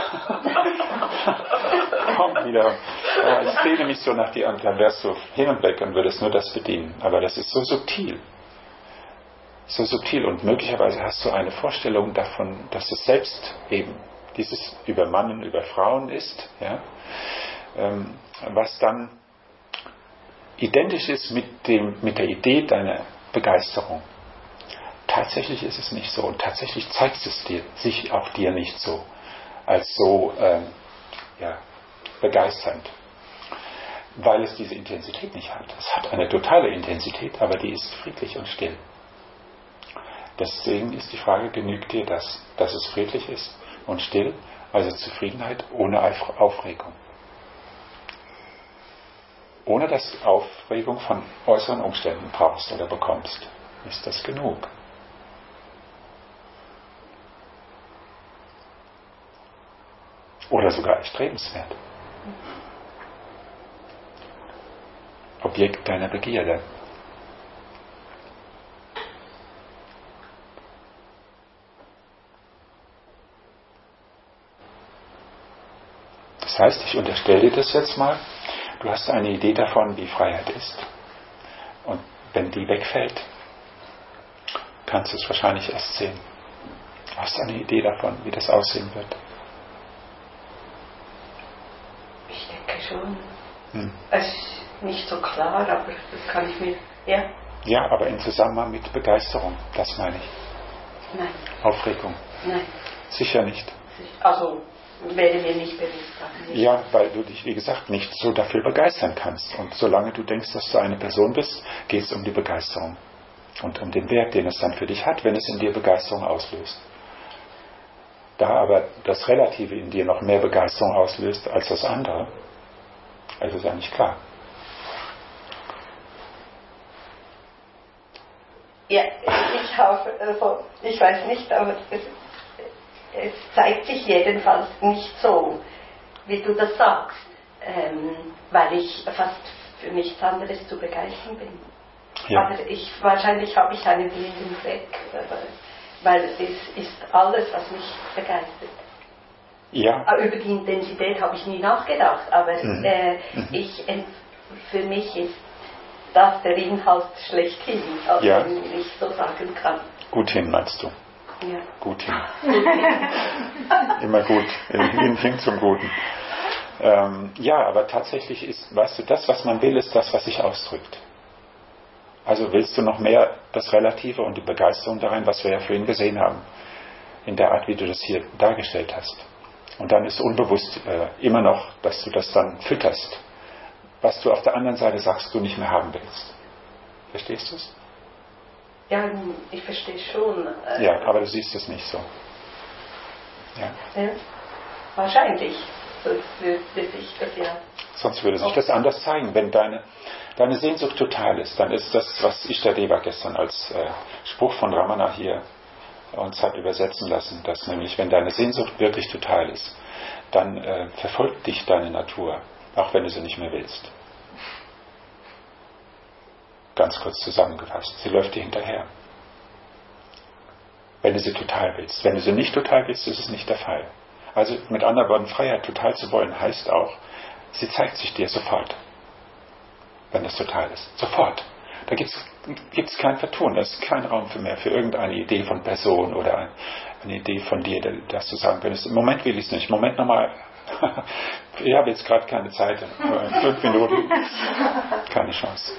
Speaker 1: Komm wieder. Aber ich sehne mich so nach dir und dann wärst du hin und weg und würdest nur das bedienen. Aber das ist so subtil. So subtil und möglicherweise hast du eine Vorstellung davon, dass es selbst eben dieses Übermannen über Frauen ist, ja, ähm, was dann identisch ist mit, dem, mit der Idee deiner Begeisterung. Tatsächlich ist es nicht so und tatsächlich zeigt es dir, sich auch dir nicht so, als so ähm, ja, begeisternd, weil es diese Intensität nicht hat. Es hat eine totale Intensität, aber die ist friedlich und still. Deswegen ist die Frage, genügt dir das, dass es friedlich ist und still, also Zufriedenheit ohne Aufregung. Ohne dass du Aufregung von äußeren Umständen brauchst oder bekommst. Ist das genug? Oder sogar erstrebenswert. Objekt deiner Begierde. Das heißt, ich unterstelle dir das jetzt mal, du hast eine Idee davon, wie Freiheit ist. Und wenn die wegfällt, kannst du es wahrscheinlich erst sehen. Du hast eine Idee davon, wie das aussehen wird.
Speaker 5: Ich denke schon.
Speaker 1: Hm.
Speaker 5: Es ist nicht so klar, aber das kann ich mir... Ja?
Speaker 1: Ja, aber im Zusammenhang mit Begeisterung, das meine ich.
Speaker 5: Nein.
Speaker 1: Aufregung.
Speaker 5: Nein.
Speaker 1: Sicher nicht.
Speaker 5: Also, wäre mir nicht bewusst. Nicht.
Speaker 1: Ja, weil du dich, wie gesagt, nicht so dafür begeistern kannst. Und solange du denkst, dass du eine Person bist, geht es um die Begeisterung. Und um den Wert, den es dann für dich hat, wenn es in dir Begeisterung auslöst. Da aber das Relative in dir noch mehr Begeisterung auslöst als das andere, also ist ja nicht klar.
Speaker 5: Ja, ich habe, also, ich weiß nicht, aber es, es zeigt sich jedenfalls nicht so, wie du das sagst, ähm, weil ich fast für nichts anderes zu begeistern bin. Ja. Aber ich, wahrscheinlich habe ich einen blinden Fleck, weil es ist alles, was mich begeistert.
Speaker 1: Ja.
Speaker 5: Über die Intensität habe ich nie nachgedacht, aber mhm. Äh, mhm. Ich, für mich ist das der Inhalt schlechthin, also
Speaker 1: ja.
Speaker 5: Wenn ich so sagen kann.
Speaker 1: Gut hin, meinst du?
Speaker 5: Ja.
Speaker 1: Gut hin. Immer gut, hin, hin zum Guten. Ähm, ja, aber tatsächlich ist, weißt du, das, was man will, ist das, was sich ausdrückt. Also willst du noch mehr das Relative und die Begeisterung darin, was wir ja vorhin gesehen haben, in der Art, wie du das hier dargestellt hast. Und dann ist unbewusst äh, immer noch, dass du das dann fütterst, was du auf der anderen Seite sagst, du nicht mehr haben willst. Verstehst du es?
Speaker 5: Ja, ich verstehe schon. Äh,
Speaker 1: ja, aber du siehst es nicht so. Ja.
Speaker 5: Ja, wahrscheinlich. Sonst würde sich das ja...
Speaker 1: Sonst würde sich das anders zeigen. Wenn deine, deine Sehnsucht total ist, dann ist das, was Ishtadeva gestern als äh, Spruch von Ramana hier uns hat übersetzen lassen, dass nämlich, wenn deine Sehnsucht wirklich total ist, dann äh, verfolgt dich deine Natur, auch wenn du sie nicht mehr willst. Ganz kurz zusammengefasst, sie läuft dir hinterher. Wenn du sie total willst. Wenn du sie nicht total willst, ist es nicht der Fall. Also mit anderen Worten, Freiheit total zu wollen, heißt auch, sie zeigt sich dir sofort, wenn das total ist. Sofort. Da gibt es kein Vertun, da ist kein Raum für mehr, für irgendeine Idee von Person oder ein, eine Idee von dir, dass du sagen könntest, im Moment will ich es nicht, im Moment nochmal, ich habe jetzt gerade keine Zeit, in fünf Minuten, keine Chance.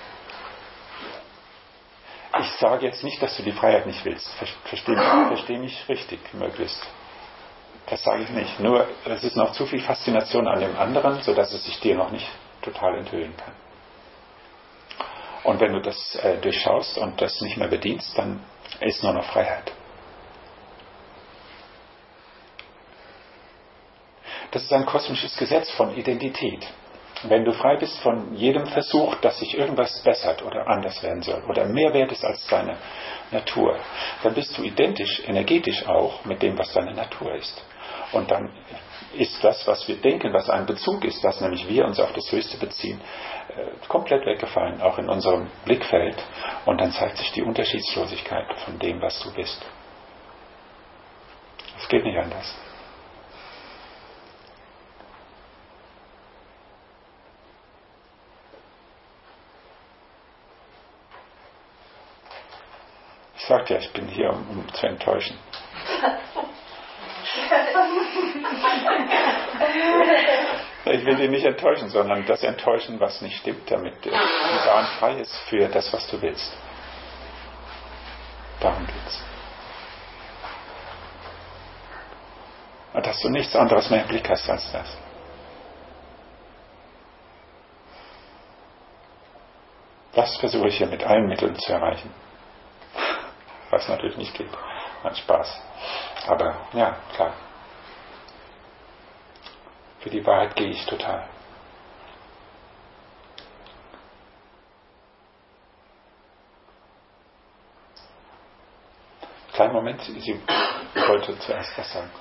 Speaker 1: Ich sage jetzt nicht, dass du die Freiheit nicht willst, verstehe mich, versteh mich richtig, möglichst. Das sage ich nicht, nur es ist noch zu viel Faszination an dem anderen, sodass es sich dir noch nicht total enthüllen kann. Und wenn du das äh, durchschaust und das nicht mehr bedienst, dann ist nur noch Freiheit. Das ist ein kosmisches Gesetz von Identität. Wenn du frei bist von jedem Versuch, dass sich irgendwas bessert oder anders werden soll oder mehr wert ist als deine Natur, dann bist du identisch, energetisch auch mit dem, was deine Natur ist. Und dann ist das, was wir denken, was ein Bezug ist, dass nämlich wir uns auf das Höchste beziehen, komplett weggefallen, auch in unserem Blickfeld. Und dann zeigt sich die Unterschiedslosigkeit von dem, was du bist. Es geht nicht anders. Ich sagte ja, ich bin hier, um, um zu enttäuschen. Ich will dich nicht enttäuschen, sondern das enttäuschen, was nicht stimmt, damit die Bahn frei ist für das, was du willst. Darum geht's. Und dass du nichts anderes mehr im Blick hast als das. Das versuche ich hier mit allen Mitteln zu erreichen. Was natürlich nicht geht. Mein Spaß. Aber ja, klar. Für die Wahrheit gehe ich total. Kleinen Moment, sie wollte zuerst was sagen.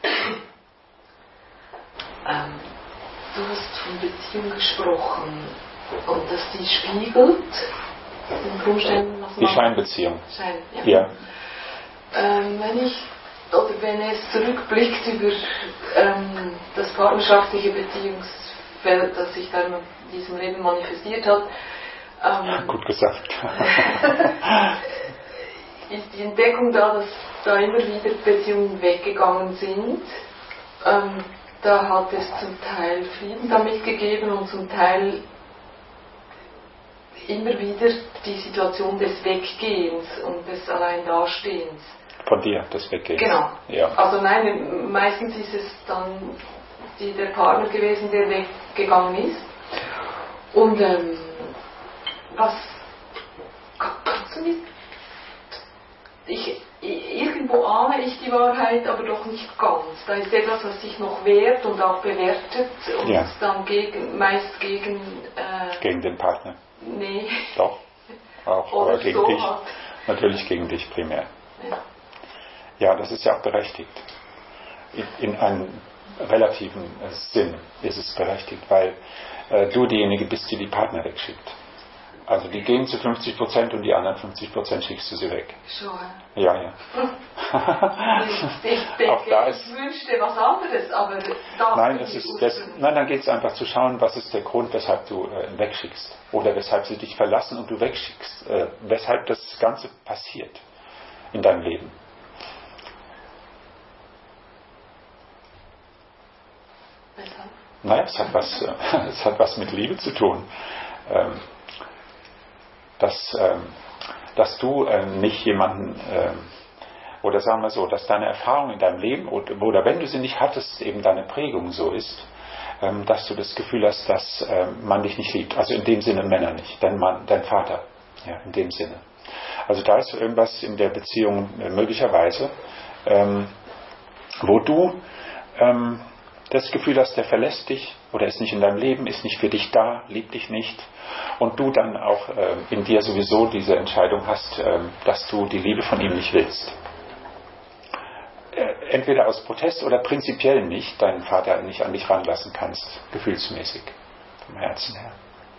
Speaker 6: Ähm, du hast von Beziehung gesprochen und dass die spiegelt in Umständen, was man...
Speaker 1: Die Scheinbeziehung.
Speaker 6: Schein, ja.
Speaker 1: Ja.
Speaker 6: Ähm, wenn ich, oder wenn es zurückblickt über ähm, das partnerschaftliche Beziehungsfeld, das sich da in diesem Leben manifestiert hat, ähm,
Speaker 1: gut gesagt.
Speaker 6: ist die Entdeckung da, dass da immer wieder Beziehungen weggegangen sind. Ähm, da hat es zum Teil Frieden damit gegeben und zum Teil immer wieder die Situation des Weggehens und des Allein-Dastehens.
Speaker 1: Von dir, das Weggehens.
Speaker 6: Genau.
Speaker 1: Ja.
Speaker 6: Also nein, meistens ist es dann die, der Partner gewesen, der weggegangen ist. Und ähm, was kannst du nicht... Ich, irgendwo ahne ich die Wahrheit, aber doch nicht ganz. Da ist etwas, was sich noch wehrt und auch bewertet und
Speaker 1: ja.
Speaker 6: dann gegen, meist gegen... Äh,
Speaker 1: gegen den Partner.
Speaker 6: Nee.
Speaker 1: Doch, auch,
Speaker 6: Oder
Speaker 1: aber gegen
Speaker 6: so
Speaker 1: dich.
Speaker 6: hat.
Speaker 1: Natürlich gegen dich primär.
Speaker 6: Ja.
Speaker 1: Ja, das ist ja auch berechtigt. In, in einem relativen äh, Sinn ist es berechtigt, weil äh, du diejenige bist, die die Partner wegschickt. Also die gehen zu fünfzig Prozent und die anderen fünfzig Prozent schickst du sie weg.
Speaker 6: Schon.
Speaker 1: Ja, ja.
Speaker 6: ich ich denke,
Speaker 1: auch da ist,
Speaker 6: ich wünschte was anderes, aber da
Speaker 1: nein, es ist das, nein, dann geht es einfach zu schauen, was ist der Grund, weshalb du äh, wegschickst. Oder weshalb sie dich verlassen und du wegschickst. Äh, weshalb das Ganze passiert in deinem Leben.
Speaker 6: Weshalb?
Speaker 1: Naja, es hat was, äh, es hat was mit Liebe zu tun. Ähm, dass, ähm, dass du ähm, nicht jemanden, ähm, oder sagen wir so, dass deine Erfahrung in deinem Leben, oder, oder wenn du sie nicht hattest, eben deine Prägung so ist, ähm, dass du das Gefühl hast, dass ähm, man dich nicht liebt. Also in dem Sinne Männer nicht, dein Mann, dein Vater, ja, in dem Sinne. Also da ist irgendwas in der Beziehung äh, möglicherweise, ähm, wo du ähm, das Gefühl hast, der verlässt dich oder ist nicht in deinem Leben, ist nicht für dich da, liebt dich nicht. Und du dann auch äh, in dir sowieso diese Entscheidung hast, äh, dass du die Liebe von ihm nicht willst. Äh, entweder aus Protest oder prinzipiell nicht, deinen Vater nicht an dich ranlassen kannst, gefühlsmäßig, vom Herzen her.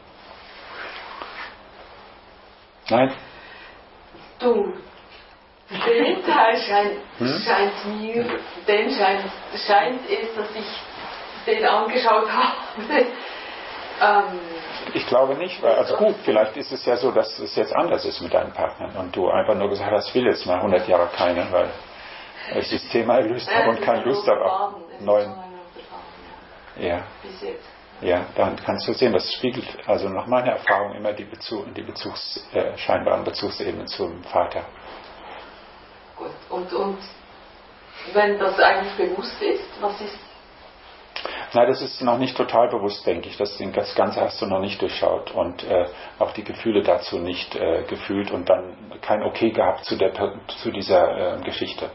Speaker 1: Nein?
Speaker 6: Du, den Teil scheint,
Speaker 1: hm?
Speaker 6: scheint mir, den scheint, scheint es, dass ich den angeschaut habe. ähm,
Speaker 1: Ich glaube nicht, weil, also gut, vielleicht ist es ja so, dass es jetzt anders ist mit deinen Partnern und du einfach nur gesagt hast, ich will jetzt mal hundert Jahre keinen, weil ich das Thema erlöst habe und keine Lust habe auf neuen. Ja.
Speaker 6: Bis jetzt.
Speaker 1: Ja, dann kannst du sehen, das spiegelt also nach meiner Erfahrung immer die, Bezug, die Bezugs, äh, scheinbaren Bezugsebene zum Vater.
Speaker 6: Gut. Und, und wenn das eigentlich bewusst ist, was ist?
Speaker 1: Nein, das ist noch nicht total bewusst, denke ich. Das, das Ganze hast du noch nicht durchschaut und äh, auch die Gefühle dazu nicht äh, gefühlt und dann kein Okay gehabt zu, der, zu dieser äh, Geschichte.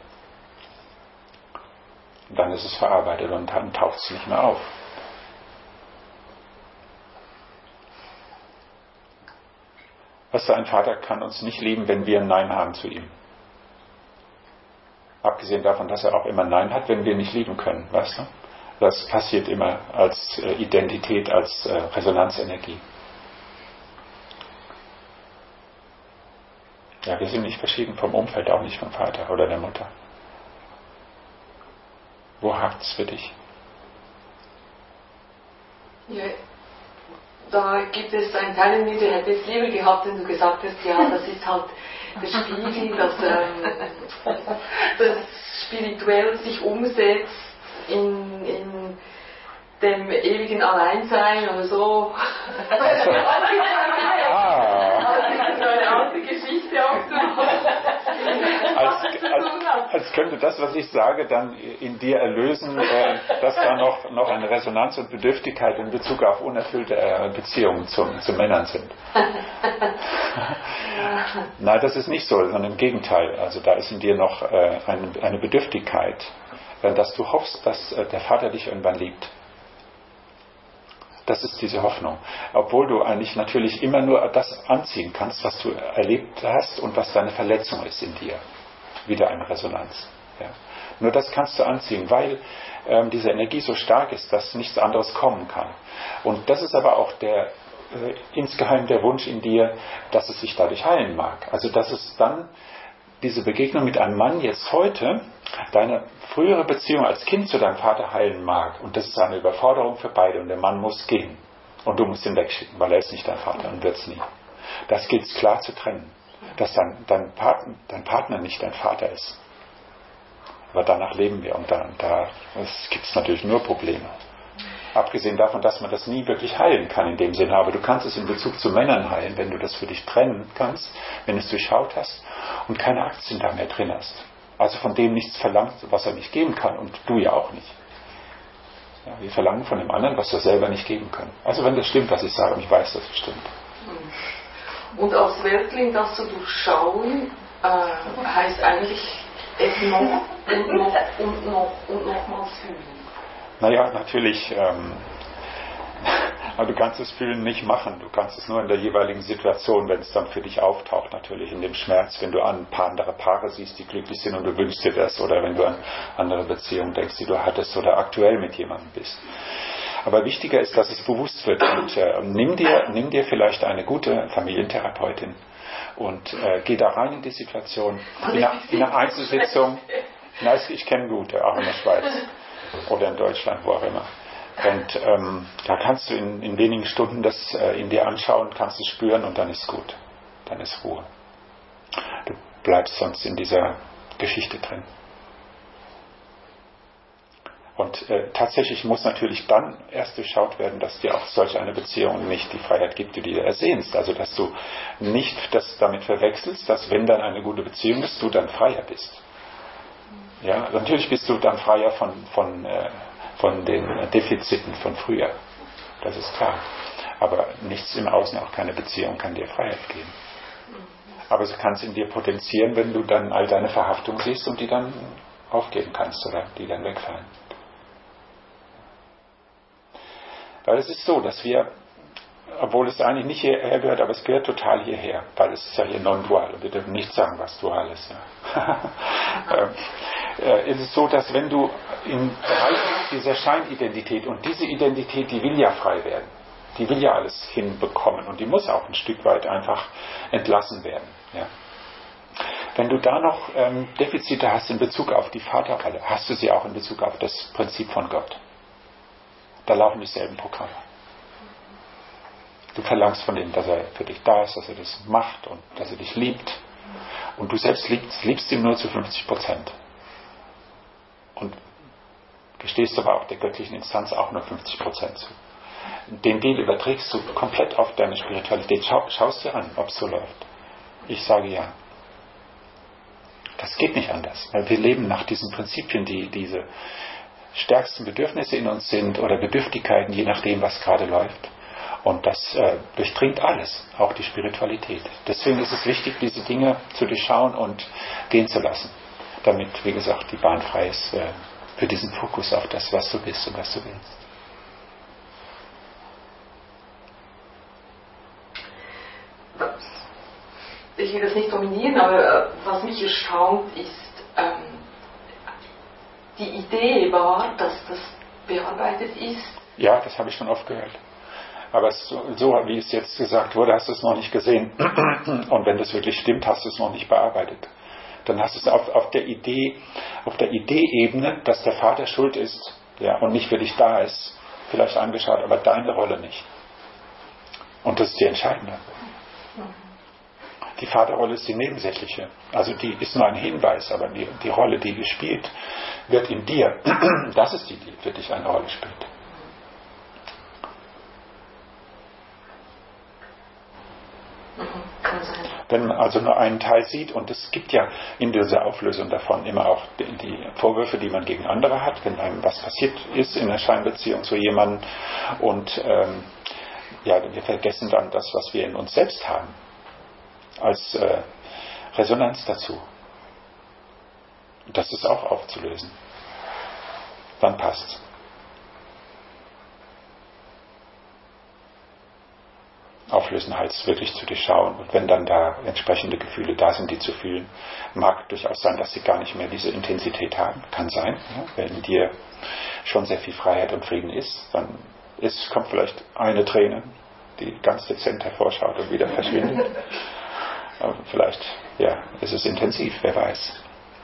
Speaker 1: Dann ist es verarbeitet und dann taucht es nicht mehr auf. Weißt du, ein Vater kann uns nicht lieben, wenn wir ein Nein haben zu ihm. Abgesehen davon, dass er auch immer Nein hat, wenn wir nicht lieben können, weißt du? das passiert immer als äh, Identität, als äh, Resonanzenergie. Ja, wir sind nicht verschieden vom Umfeld, auch nicht vom Vater oder der Mutter. Wo hakt es für dich?
Speaker 6: Ja, da gibt es einen Teil in mir, der hätte es lieber gehabt, wenn du gesagt hast, ja, das ist halt der Spiegel, dass ähm, das spirituell sich umsetzt in, in dem ewigen Alleinsein oder so.
Speaker 1: Also, ah.
Speaker 6: So eine alte Geschichte auch zu
Speaker 1: als, als, als könnte das, was ich sage, dann in dir erlösen, äh, dass da noch, noch eine Resonanz und Bedürftigkeit in Bezug auf unerfüllte äh, Beziehungen zum, zu Männern sind. Nein, das ist nicht so, sondern im Gegenteil. Also da ist in dir noch äh, eine, eine Bedürftigkeit, äh, dass du hoffst, dass äh, der Vater dich irgendwann liebt. Das ist diese Hoffnung. Obwohl du eigentlich natürlich immer nur das anziehen kannst, was du erlebt hast und was deine Verletzung ist in dir. Wieder eine Resonanz. Ja. Nur das kannst du anziehen, weil ähm, diese Energie so stark ist, dass nichts anderes kommen kann. Und das ist aber auch der äh, insgeheim der Wunsch in dir, dass es sich dadurch heilen mag. Also dass es dann diese Begegnung mit einem Mann jetzt heute deine frühere Beziehung als Kind zu deinem Vater heilen mag. Und das ist eine Überforderung für beide. Und der Mann muss gehen. Und du musst ihn wegschicken, weil er ist nicht dein Vater und wird es nie. Das gilt es klar zu trennen. Dass dein, dein, Partner, dein Partner nicht dein Vater ist. Aber danach leben wir. Und da, da gibt es natürlich nur Probleme. Abgesehen davon, dass man das nie wirklich heilen kann in dem Sinne. Aber du kannst es in Bezug zu Männern heilen, wenn du das für dich trennen kannst, wenn du es durchschaut hast und keine Aktien da mehr drin hast. Also von dem nichts verlangt, was er nicht geben kann. Und du ja auch nicht. Ja, wir verlangen von dem anderen, was wir selber nicht geben können. Also wenn das stimmt, was ich sage, und ich weiß, dass es stimmt.
Speaker 6: Und als Weltling das zu durchschauen, äh, heißt eigentlich es noch und noch und noch und nochmals fühlen.
Speaker 1: Naja, natürlich, ähm, aber du kannst es fühlen nicht machen. Du kannst es nur in der jeweiligen Situation, wenn es dann für dich auftaucht, natürlich in dem Schmerz, wenn du an ein paar andere Paare siehst, die glücklich sind und du wünschst dir das, oder wenn du an andere Beziehungen denkst, die du hattest oder aktuell mit jemandem bist. Aber wichtiger ist, dass es bewusst wird. Und äh, nimm dir, nimm dir vielleicht eine gute Familientherapeutin und äh, geh da rein in die Situation, in einer, in einer Einzelsitzung. Na, ich kenne gute, auch in der Schweiz oder in Deutschland, wo auch immer. Und ähm, da kannst du in, in wenigen Stunden das äh, in dir anschauen, kannst es spüren und dann ist gut. Dann ist Ruhe. Du bleibst sonst in dieser Geschichte drin. Und äh, tatsächlich muss natürlich dann erst durchschaut werden, dass dir auch solch eine Beziehung nicht die Freiheit gibt, die du dir ersehnst. Also dass du nicht das damit verwechselst, dass wenn dann eine gute Beziehung ist, du dann freier bist. Ja, natürlich bist du dann freier von, von, äh, von den Defiziten von früher. Das ist klar. Aber nichts im Außen, auch keine Beziehung, kann dir Freiheit geben. Aber sie kann es in dir potenzieren, wenn du dann all deine Verhaftung siehst und die dann aufgeben kannst oder die dann wegfallen. Weil es ist so, dass wir, obwohl es eigentlich nicht hierher gehört, aber es gehört total hierher, weil es ist ja hier non-dual und wir dürfen nicht sagen, was dual ist. Ja. äh, ist es so, dass wenn du im Bereich dieser Scheinidentität, und diese Identität, die will ja frei werden, die will ja alles hinbekommen und die muss auch ein Stück weit einfach entlassen werden. Ja. Wenn du da noch ähm, Defizite hast in Bezug auf die Vaterrolle, hast du sie auch in Bezug auf das Prinzip von Gott. Da laufen dieselben Programme. Du verlangst von ihm, dass er für dich da ist, dass er das macht und dass er dich liebt. Und du selbst liebst, liebst ihn nur zu fünfzig Prozent. Und gestehst aber auch der göttlichen Instanz auch nur fünfzig Prozent zu. Den Deal überträgst du komplett auf deine Spiritualität. Schau, schaust dir an, ob es so läuft. Ich sage ja. Das geht nicht anders. Weil wir leben nach diesen Prinzipien, die diese stärksten Bedürfnisse in uns sind oder Bedürftigkeiten, je nachdem, was gerade läuft. Und das äh, durchdringt alles, auch die Spiritualität. Deswegen ist es wichtig, diese Dinge zu durchschauen und gehen zu lassen, damit, wie gesagt, die Bahn frei ist äh, für diesen Fokus auf das, was du bist und was du willst.
Speaker 6: Ich will das nicht dominieren, aber was mich erstaunt ist, ähm, die Idee war, dass das bearbeitet ist.
Speaker 1: Ja, das habe ich schon oft gehört. Aber so, so wie es jetzt gesagt wurde, hast du es noch nicht gesehen. Und wenn das wirklich stimmt, hast du es noch nicht bearbeitet. Dann hast du es auf, auf der Idee, auf der Ideeebene, dass der Vater schuld ist, ja, und nicht für dich da ist, vielleicht angeschaut, aber deine Rolle nicht. Und das ist die entscheidende. Die Vaterrolle ist die nebensächliche. Also die ist nur ein Hinweis, aber die, die Rolle, die gespielt wird in dir, das ist die, die für dich eine Rolle spielt. Wenn man also nur einen Teil sieht, und es gibt ja in dieser Auflösung davon immer auch die, die Vorwürfe, die man gegen andere hat, wenn einem was passiert ist in einer Scheinbeziehung zu jemandem, und ähm, ja, wir vergessen dann das, was wir in uns selbst haben, als äh, Resonanz dazu. Das ist auch aufzulösen. Dann passt's. Auflösen heißt wirklich zu durchschauen, und wenn dann da entsprechende Gefühle da sind, die zu fühlen, mag durchaus sein, dass sie gar nicht mehr diese Intensität haben. Kann sein, ja? Wenn in dir schon sehr viel Freiheit und Frieden ist, dann ist, kommt vielleicht eine Träne, die ganz dezent hervorschaut und wieder verschwindet. Aber vielleicht, ja, ist es intensiv, wer weiß.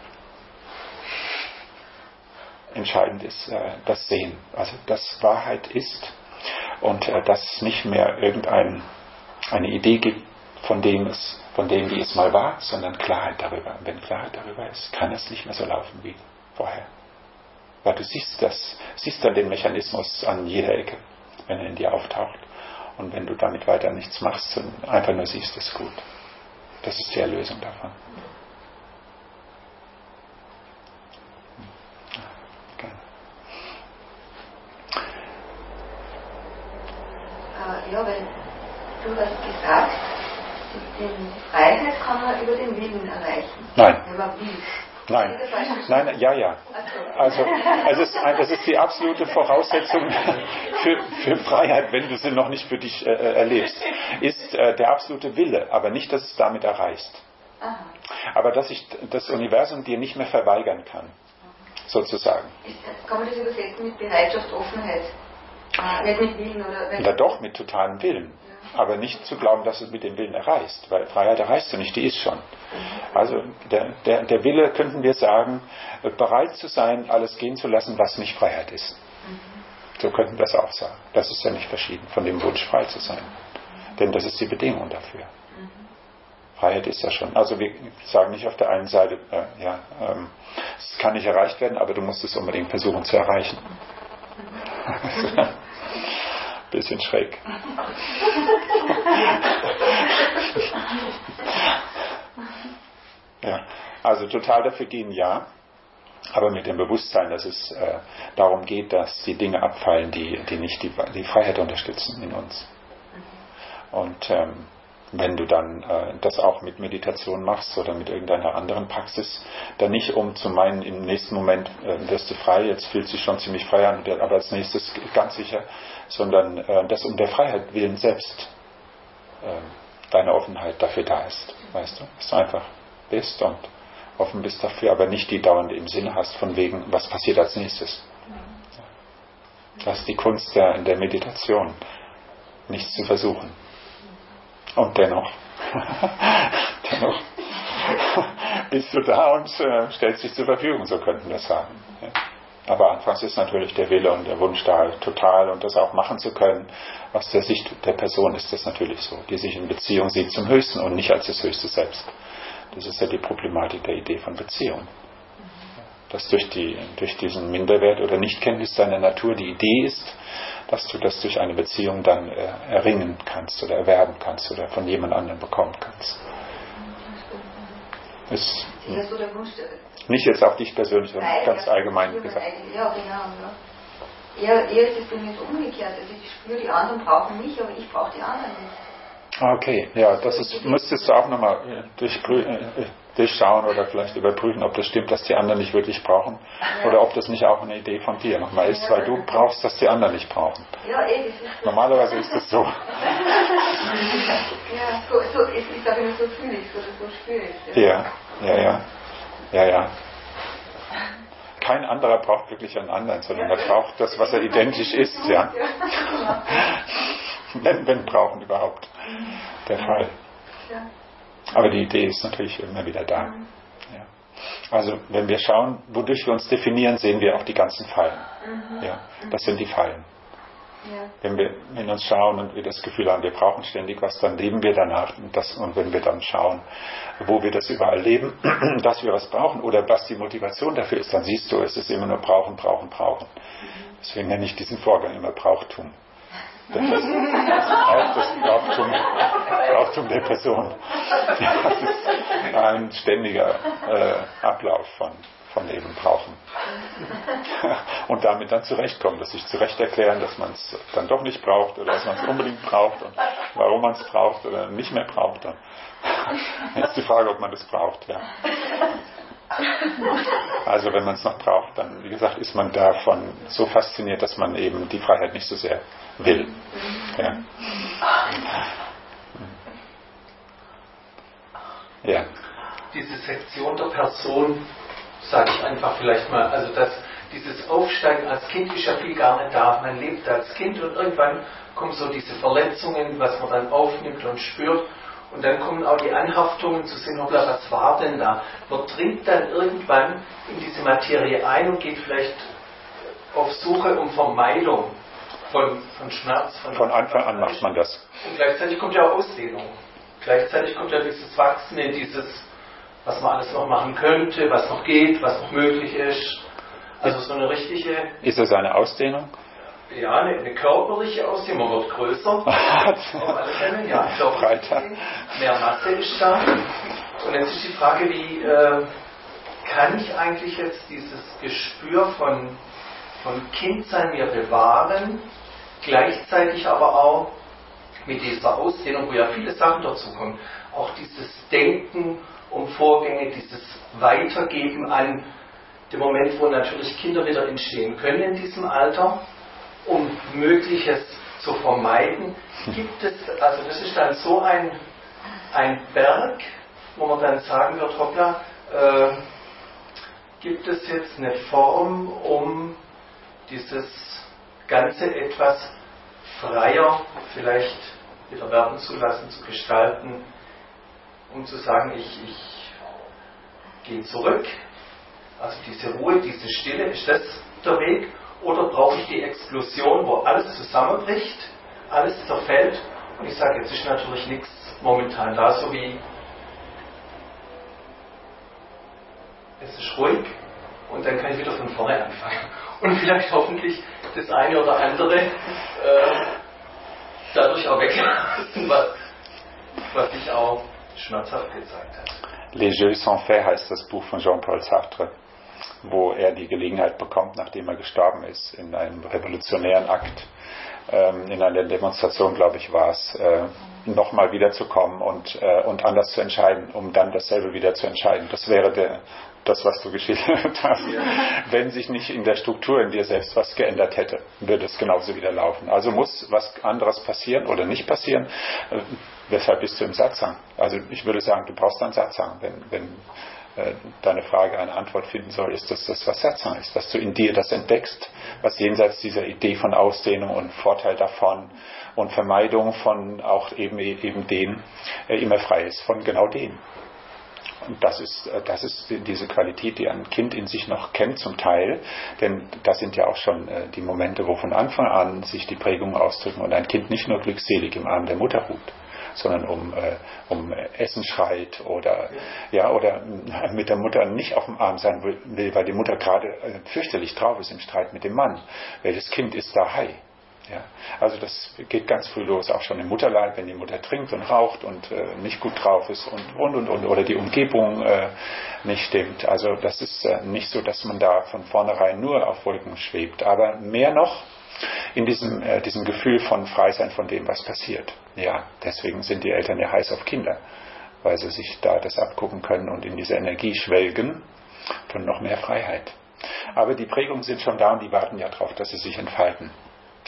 Speaker 1: Entscheidend ist äh, das Sehen, also dass Wahrheit ist und äh, dass nicht mehr irgendein eine Idee gibt, von dem es, von dem wie es mal war, sondern Klarheit darüber. Und wenn Klarheit darüber ist, kann es nicht mehr so laufen wie vorher. Weil du siehst das, siehst dann den Mechanismus an jeder Ecke, wenn er in dir auftaucht. Und wenn du damit weiter nichts machst und einfach nur siehst, ist gut. Das ist die Erlösung davon.
Speaker 4: Ja, weil du hast gesagt, die Freiheit kann man über den Willen erreichen.
Speaker 1: Nein.
Speaker 4: Wenn man will.
Speaker 1: Nein. Nein, ja, ja. Also, also es ist, das ist die absolute Voraussetzung für, für Freiheit, wenn du sie noch nicht für dich äh, erlebst, ist äh, der absolute Wille, aber nicht, dass es damit erreichst.
Speaker 4: Aha.
Speaker 1: Aber dass ich das Universum dir nicht mehr verweigern kann, sozusagen.
Speaker 4: Ist, kann man das übersetzen mit Bereitschaft, Offenheit? Nicht mit Willen oder...
Speaker 1: Ja, doch, mit totalem Willen. Ja. Aber nicht zu glauben, dass es mit dem Willen erreichst, weil Freiheit erreichst du nicht, die ist schon. Also der, der, der Wille, könnten wir sagen, bereit zu sein, alles gehen zu lassen, was nicht Freiheit ist. Mhm. So könnten wir es auch sagen. Das ist ja nicht verschieden von dem Wunsch, frei zu sein. Denn das ist die Bedingung dafür. Mhm. Freiheit ist ja schon. Also wir sagen nicht auf der einen Seite, äh, ja, ähm, es kann nicht erreicht werden, aber du musst es unbedingt versuchen zu erreichen. Mhm. Bisschen schräg. Ja, also total dafür gehen, ja, aber mit dem Bewusstsein, dass es äh, darum geht, dass die Dinge abfallen, die, die nicht die, die Freiheit unterstützen in uns. Und ähm, wenn du dann äh, das auch mit Meditation machst oder mit irgendeiner anderen Praxis, dann nicht um zu meinen, im nächsten Moment äh, wirst du frei, jetzt fühlt sich schon ziemlich frei an, aber als nächstes ganz sicher, sondern äh, dass um der Freiheit willen selbst äh, deine Offenheit dafür da ist, weißt du, dass du einfach bist und offen bist dafür, aber nicht die dauernde im Sinne hast, von wegen, was passiert als nächstes. Das ist die Kunst der, in der Meditation, nichts zu versuchen. Und dennoch, dennoch bist du da und äh, stellst dich zur Verfügung, so könnten wir sagen. Ja. Aber anfangs ist natürlich der Wille und der Wunsch da total, und das auch machen zu können. Aus der Sicht der Person ist das natürlich so, die sich in Beziehung sieht zum Höchsten und nicht als das Höchste selbst. Das ist ja die Problematik der Idee von Beziehung. Dass durch, die, durch diesen Minderwert oder Nichtkenntnis deiner Natur die Idee ist, dass du das durch eine Beziehung dann äh, erringen kannst oder erwerben kannst oder von jemand anderem bekommen kannst. Ist nicht jetzt auf dich persönlich, sondern ganz allgemein gesagt.
Speaker 4: Ja, genau. Ja. Eher, eher ist es bei mir so umgekehrt. Also ich spüre, die anderen brauchen mich, aber ich brauche die anderen nicht.
Speaker 1: Okay, ja, das ist, müsstest du auch nochmal durchschauen oder vielleicht überprüfen, ob das stimmt, dass die anderen nicht wirklich brauchen, oder ob das nicht auch eine Idee von dir nochmal ist, weil du brauchst, dass die anderen nicht brauchen.
Speaker 4: Ja, eh, das ist
Speaker 1: Normalerweise ist das so.
Speaker 4: Ja, so, so ich, ich sage immer, so fühle ich es oder so spüre ich es.
Speaker 1: Ja, ja, ja, ja, ja. kein anderer braucht wirklich einen anderen, sondern er braucht das, was er identisch ist. Ja? wenn, wenn brauchen überhaupt der Fall. Aber die Idee ist natürlich immer wieder da. Ja. Also wenn wir schauen, wodurch wir uns definieren, sehen wir auch die ganzen Fallen. Ja, das sind die Fallen. Ja. Wenn wir in uns schauen und wir das Gefühl haben, wir brauchen ständig was, dann leben wir danach. Und, das, und wenn wir dann schauen, wo wir das überall leben, dass wir was brauchen oder was die Motivation dafür ist, dann siehst du, es ist immer nur brauchen, brauchen, brauchen. Deswegen nenne ich diesen Vorgang immer Brauchtum. Das ist auch das Brauchtum, Brauchtum der Person. Das ist ein ständiger äh, Ablauf von von eben brauchen. Und damit dann zurechtkommen, dass sich zurecht erklären, dass man es dann doch nicht braucht oder dass man es unbedingt braucht und warum man es braucht oder nicht mehr braucht. Dann ist die Frage, ob man das braucht. Ja. Also wenn man es noch braucht, dann, wie gesagt, ist man davon so fasziniert, dass man eben die Freiheit nicht so sehr will. Ja. Ja.
Speaker 7: Diese Sektion der Person, sage ich einfach vielleicht mal, also dass dieses Aufsteigen als Kind ist ja viel gar nicht da. Man lebt als Kind und irgendwann kommen so diese Verletzungen, was man dann aufnimmt und spürt. Und dann kommen auch die Anhaftungen zu sehen, hoppla, was war denn da? Man dringt dann irgendwann in diese Materie ein und geht vielleicht auf Suche um Vermeidung von, von Schmerz. Von,
Speaker 1: von Anfang an macht man das.
Speaker 7: Und gleichzeitig kommt ja auch Ausdehnung. Gleichzeitig kommt ja dieses Wachsende, dieses, was man alles noch machen könnte, was noch geht, was noch möglich ist. Also so eine richtige...
Speaker 1: Ist es eine Ausdehnung?
Speaker 7: Ja, eine, eine körperliche Ausdehnung. Man wird größer. Auf alle Fälle, ja.
Speaker 1: Breiter.
Speaker 7: Mehr Masse ist da. Und jetzt ist die Frage, wie äh, kann ich eigentlich jetzt dieses Gespür von, von Kindsein mir bewahren, gleichzeitig aber auch mit dieser Ausdehnung, wo ja viele Sachen dazukommen, auch dieses Denken um Vorgänge, dieses Weitergeben an dem Moment, wo natürlich Kinder wieder entstehen können in diesem Alter, um Mögliches zu vermeiden, gibt es, also das ist dann so ein, ein Berg, wo man dann sagen wird, hoppla, äh, gibt es jetzt eine Form, um dieses Ganze etwas freier vielleicht wieder werden zu lassen, zu gestalten, um zu sagen, ich, ich gehe zurück, also diese Ruhe, diese Stille, ist das der Weg? Oder brauche ich die Explosion, wo alles zusammenbricht, alles zerfällt und ich sage, jetzt ist natürlich nichts momentan da, so wie es ist ruhig und dann kann ich wieder von vorne anfangen. Und vielleicht hoffentlich das eine oder andere äh, dadurch auch weglassen, was, was sich auch schmerzhaft gezeigt hat.
Speaker 1: Les Jeux sans fait heißt das Buch von Jean-Paul Sartre, wo er die Gelegenheit bekommt, nachdem er gestorben ist, in einem revolutionären Akt, ähm, in einer Demonstration, glaube ich, war es, äh, nochmal wiederzukommen und, äh, und anders zu entscheiden, um dann dasselbe wieder zu entscheiden. Das wäre der, das, was du geschildert hast. Ja. Wenn sich nicht in der Struktur in dir selbst was geändert hätte, würde es genauso wieder laufen. Also muss was anderes passieren oder nicht passieren. Äh, weshalb bist du im Satsang? Also ich würde sagen, du brauchst einen Satsang, wenn, wenn deine Frage eine Antwort finden soll, ist das das, was Satsang ist, dass du in dir das entdeckst, was jenseits dieser Idee von Ausdehnung und Vorteil davon und Vermeidung von auch eben, eben dem äh, immer frei ist, von genau dem. Und das ist, äh, das ist diese Qualität, die ein Kind in sich noch kennt zum Teil, denn das sind ja auch schon äh, die Momente, wo von Anfang an sich die Prägungen ausdrücken und ein Kind nicht nur glückselig im Arm der Mutter ruht, sondern um, äh, um Essen schreit oder, ja, oder mit der Mutter nicht auf dem Arm sein will, weil die Mutter gerade äh, fürchterlich drauf ist im Streit mit dem Mann. Welches Kind ist da high? Ja, also das geht ganz früh los, auch schon im Mutterleib, wenn die Mutter trinkt und raucht und äh, nicht gut drauf ist und und und, und oder die Umgebung äh, nicht stimmt. Also das ist äh, nicht so, dass man da von vornherein nur auf Wolken schwebt, aber mehr noch in diesem, äh, diesem Gefühl von Freisein von dem, was passiert. Ja, deswegen sind die Eltern ja heiß auf Kinder, weil sie sich da das abgucken können und in dieser Energie schwelgen von noch mehr Freiheit. Aber die Prägungen sind schon da und die warten ja darauf, dass sie sich entfalten.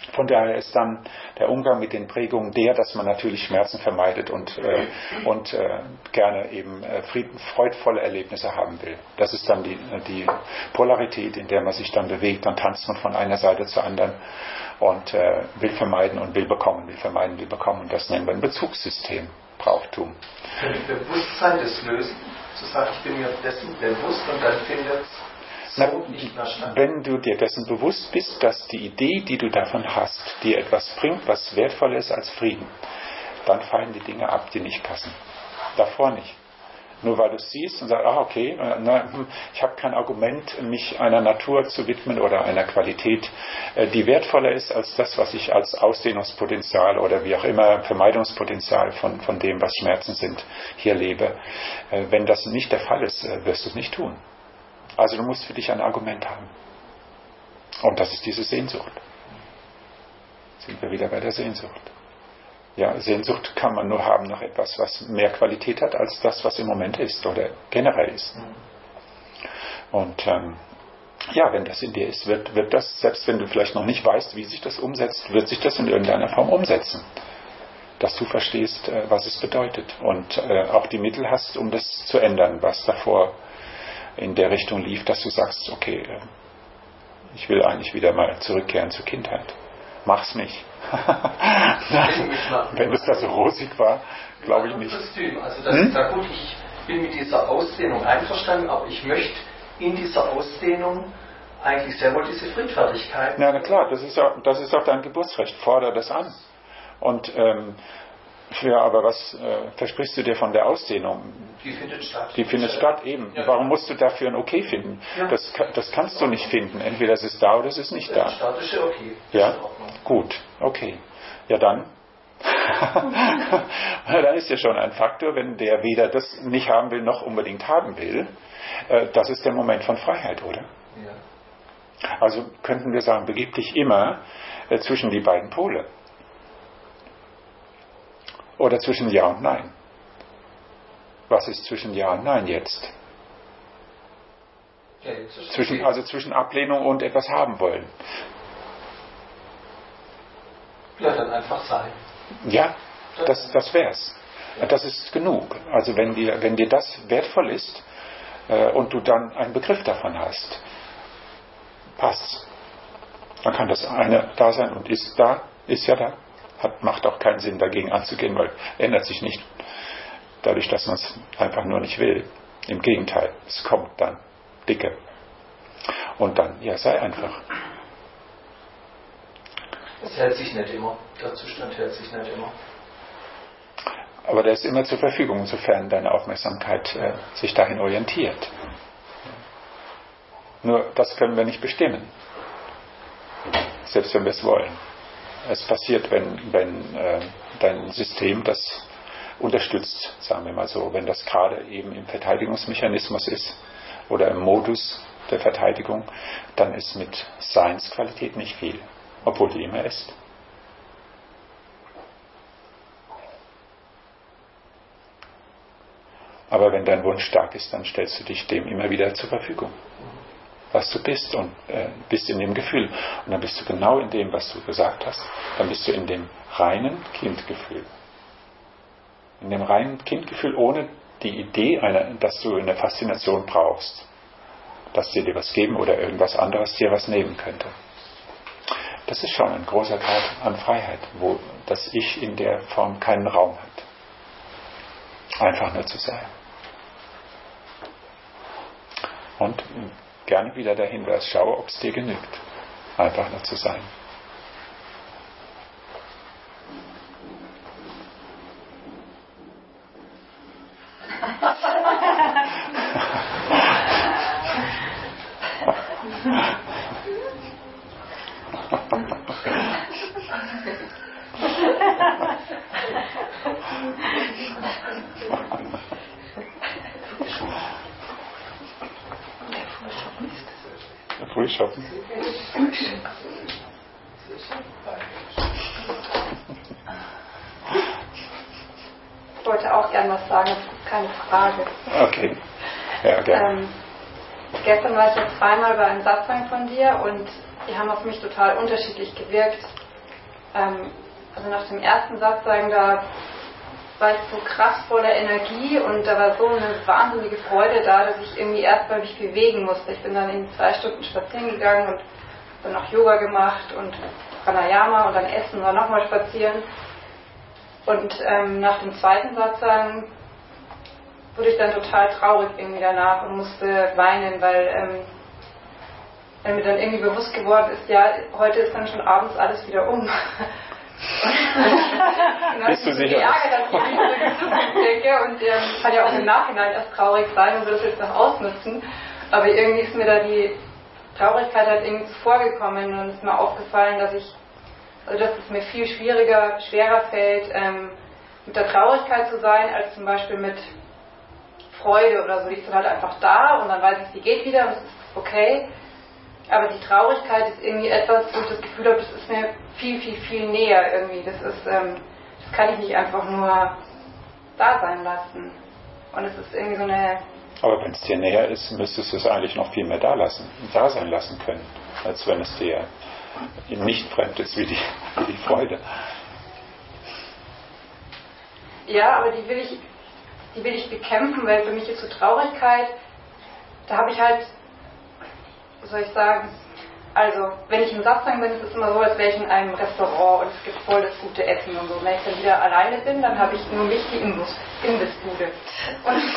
Speaker 1: Von daher ist dann der Umgang mit den Prägungen der, dass man natürlich Schmerzen vermeidet und, äh, und äh, gerne eben äh, frieden, freudvolle Erlebnisse haben will. Das ist dann die, die Polarität, in der man sich dann bewegt. Dann tanzt man von einer Seite zur anderen und äh, will vermeiden und will bekommen, will vermeiden, will bekommen. Und das nennen wir ein Bezugssystem, Brauchtum.
Speaker 7: Könnte Bewusstsein das lösen? Zu sagen, ich bin mir dessen bewusst und dann findet
Speaker 1: Na,
Speaker 7: so nicht mehr statt.
Speaker 1: wenn du dir dessen bewusst bist, dass die Idee, die du davon hast, dir etwas bringt, was wertvoller ist als Frieden, dann fallen die Dinge ab, die nicht passen. Davor nicht. Nur weil du es siehst und sagst, ah okay, na, ich habe kein Argument, mich einer Natur zu widmen oder einer Qualität, die wertvoller ist als das, was ich als Ausdehnungspotenzial oder wie auch immer Vermeidungspotenzial von, von dem, was Schmerzen sind, hier lebe. Wenn das nicht der Fall ist, wirst du es nicht tun. Also du musst für dich ein Argument haben. Und das ist diese Sehnsucht. Sind wir wieder bei der Sehnsucht. Ja, Sehnsucht kann man nur haben nach etwas, was mehr Qualität hat als das, was im Moment ist oder generell ist. Und ähm, ja, wenn das in dir ist, wird, wird das, selbst wenn du vielleicht noch nicht weißt, wie sich das umsetzt, wird sich das in irgendeiner Form umsetzen. Dass du verstehst, äh, was es bedeutet und äh, auch die Mittel hast, um das zu ändern, was davor in der Richtung lief, dass du sagst, okay, ich will eigentlich wieder mal zurückkehren zur Kindheit. Mach's nicht. Wenn es da so rosig war, glaube ich nicht.
Speaker 7: Also das hm? ist ja gut, ich bin mit dieser Ausdehnung einverstanden, aber ich möchte in dieser Ausdehnung eigentlich sehr wohl diese Friedfertigkeit.
Speaker 1: Ja, na klar, das ist auch, das ist auch dein Geburtsrecht. Fordere das an. Und ähm, ja, aber was äh, versprichst du dir von der Ausdehnung?
Speaker 7: Die findet statt.
Speaker 1: Die findet statt, eben. Ja. Warum musst du dafür ein Okay finden?
Speaker 7: Ja.
Speaker 1: Das, das kannst du nicht finden. Entweder es ist da oder es ist nicht da.
Speaker 7: Statische Okay.
Speaker 1: Ja, gut, okay. Ja, dann. Dann ist ja schon ein Faktor, wenn der weder das nicht haben will, noch unbedingt haben will. Äh, das ist der Moment von Freiheit, oder?
Speaker 7: Ja.
Speaker 1: Also könnten wir sagen, begib dich immer äh, zwischen die beiden Pole. Oder zwischen Ja und Nein. Was ist zwischen Ja und Nein jetzt?
Speaker 7: Ja, jetzt
Speaker 1: zwischen, also zwischen Ablehnung und etwas haben wollen.
Speaker 7: Ja, dann einfach sein.
Speaker 1: Ja, das, das wär's. Das ist genug. Also wenn dir, wenn dir das wertvoll ist äh, und du dann einen Begriff davon hast, passt. Dann kann das eine da sein und ist da, ist ja da. Hat, macht auch keinen Sinn, dagegen anzugehen, weil ändert sich nicht dadurch, dass man es einfach nur nicht will. Im Gegenteil, es kommt dann dicke. Und dann, ja, sei einfach.
Speaker 7: Es hält sich nicht immer. Der Zustand hält sich nicht immer.
Speaker 1: Aber der ist immer zur Verfügung, sofern deine Aufmerksamkeit äh, sich dahin orientiert. Nur das können wir nicht bestimmen. Selbst wenn wir es wollen. Es passiert, wenn, wenn äh, dein System das unterstützt, sagen wir mal so. Wenn das gerade eben im Verteidigungsmechanismus ist oder im Modus der Verteidigung, dann ist mit Seinsqualität nicht viel, obwohl die immer ist. Aber wenn dein Wunsch stark ist, dann stellst du dich dem immer wieder zur Verfügung. Was du bist und äh, bist in dem Gefühl. Und dann bist du genau in dem, was du gesagt hast. Dann bist du in dem reinen Kindgefühl. In dem reinen Kindgefühl ohne die Idee, einer, dass du eine Faszination brauchst. Dass dir dir was geben oder irgendwas anderes dir was nehmen könnte. Das ist schon ein großer Grad an Freiheit, wo das Ich in der Form keinen Raum hat. Einfach nur zu sein. Und gerne wieder der Hinweis, schaue, ob es dir genügt. Einfach nur zu sein. Frühschoppen.
Speaker 8: Ich wollte auch gerne was sagen, keine Frage.
Speaker 1: Okay. Ja, gerne.
Speaker 8: Ähm, gestern war ich jetzt zweimal bei einem Satzang von dir und die haben auf mich total unterschiedlich gewirkt. ähm, also nach dem ersten Satz sagen, da war ich so krass voller Energie und da war so eine wahnsinnige Freude da, dass ich irgendwie erstmal mich bewegen musste. Ich bin dann in zwei Stunden spazieren gegangen und dann noch Yoga gemacht und Pranayama und dann essen oder nochmal spazieren. Und ähm, nach dem zweiten Satz sagen, wurde ich dann total traurig irgendwie danach und musste weinen, weil ähm, weil mir dann irgendwie bewusst geworden ist, ja, heute ist dann schon abends alles wieder um. Und dann
Speaker 1: Bist du sicher?
Speaker 8: Geärgert, dass ich nicht so die Zukunft denke und ähm, kann ja auch im Nachhinein erst traurig sein und will das jetzt noch ausnutzen. Aber irgendwie ist mir da die Traurigkeit halt irgendwie zuvor gekommen und es ist mir aufgefallen, dass ich, also dass es mir viel schwieriger, schwerer fällt, ähm, mit der Traurigkeit zu sein, als zum Beispiel mit Freude oder so. Die ist dann halt einfach da und dann weiß ich, sie geht wieder und es ist okay. Aber die Traurigkeit ist irgendwie etwas, wo ich das Gefühl habe, das ist mir viel, viel, viel näher irgendwie. Das ist, ähm, das kann ich nicht einfach nur da sein lassen. Und es ist irgendwie so eine...
Speaker 1: Aber wenn es dir näher ist, müsstest du es eigentlich noch viel mehr da lassen, da sein lassen können, als wenn es dir nicht fremd ist wie die, wie die Freude.
Speaker 8: Ja, aber die will ich, die will ich bekämpfen, weil für mich ist so Traurigkeit, da habe ich halt, was soll ich sagen, also wenn ich im Satzang bin, ist es immer so, als wäre ich in einem Restaurant und es gibt voll das gute Essen und so. Und wenn ich dann wieder alleine bin, dann habe ich nur mich, die Imbus, Imbissbude. Und, und,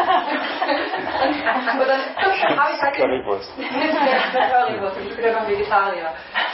Speaker 8: und dann habe ich halt...
Speaker 1: Currywurst.
Speaker 8: Currywurst, ich bin ja noch Vegetarier.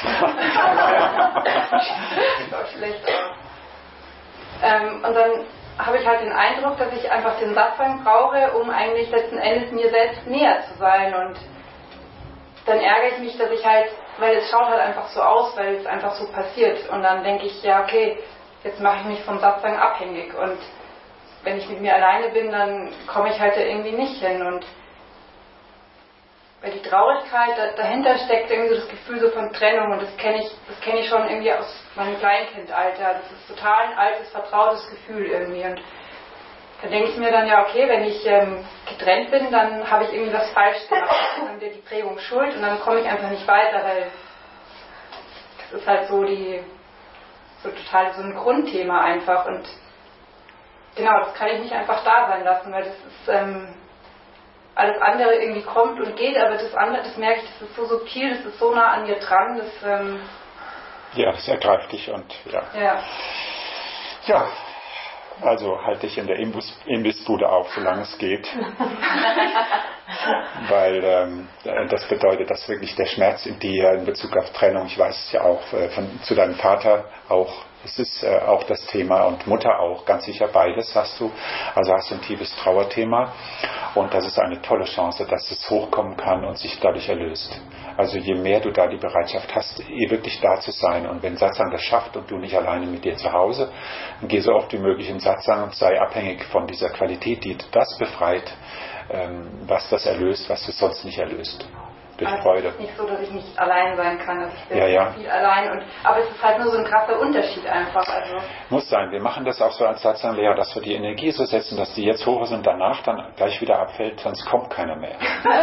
Speaker 8: Das war schlecht, aber... Ähm, und dann habe ich halt den Eindruck, dass ich einfach den Satzang brauche, um eigentlich letzten Endes mir selbst näher zu sein. Und dann ärgere ich mich, dass ich halt, weil es schaut halt einfach so aus, weil es einfach so passiert. Und dann denke ich, ja okay, jetzt mache ich mich vom Satzang abhängig. Und wenn ich mit mir alleine bin, dann komme ich halt da irgendwie nicht hin. Und weil die Traurigkeit, da, dahinter steckt irgendwie so das Gefühl so von Trennung. Und das kenne ich, das kenne ich schon irgendwie aus meinem Kleinkindalter. Das ist total ein altes, vertrautes Gefühl irgendwie. Und da denke ich mir dann, ja okay, wenn ich ähm, getrennt bin, dann habe ich irgendwie was falsch gemacht. Dann wird die Prägung schuld und dann komme ich einfach nicht weiter, weil das ist halt so die, so total so ein Grundthema einfach. Und genau, das kann ich nicht einfach da sein lassen, weil das ist, ähm, alles andere irgendwie kommt und geht, aber das andere, das merke ich, das ist so subtil, das ist so nah an mir dran, das, ähm,
Speaker 1: ja, das ergreift dich und ja.
Speaker 8: Ja.
Speaker 1: Ja. Also halte dich in der Imbus, Imbissbude auf, solange es geht. Weil ähm, das bedeutet, dass wirklich der Schmerz in dir in Bezug auf Trennung, ich weiß es ja auch äh, von, zu deinem Vater auch, es ist äh, auch das Thema und Mutter auch, ganz sicher beides hast du. Also hast du ein tiefes Trauerthema und das ist eine tolle Chance, dass es hochkommen kann und sich dadurch erlöst. Also je mehr du da die Bereitschaft hast, eh wirklich da zu sein und wenn Satsang das schafft und du nicht alleine mit dir zu Hause, dann geh so oft wie möglich in Satsang und sei abhängig von dieser Qualität, die das befreit, ähm, was das erlöst, was du sonst nicht erlöst. Durch
Speaker 8: also
Speaker 1: Freude.
Speaker 8: Es ist nicht so, dass ich nicht allein sein kann, also ich bin
Speaker 1: ja, ja.
Speaker 8: viel allein, und, aber es ist halt nur so ein krasser Unterschied einfach. Also.
Speaker 1: Muss sein, wir machen das auch so als Satsang-Lehrer, dass wir die Energie so setzen, dass die jetzt hoch ist und danach dann gleich wieder abfällt, sonst kommt keiner mehr.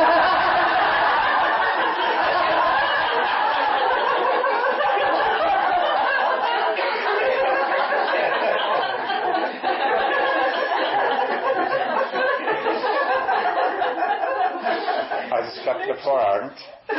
Speaker 1: Es klappt hervorragend.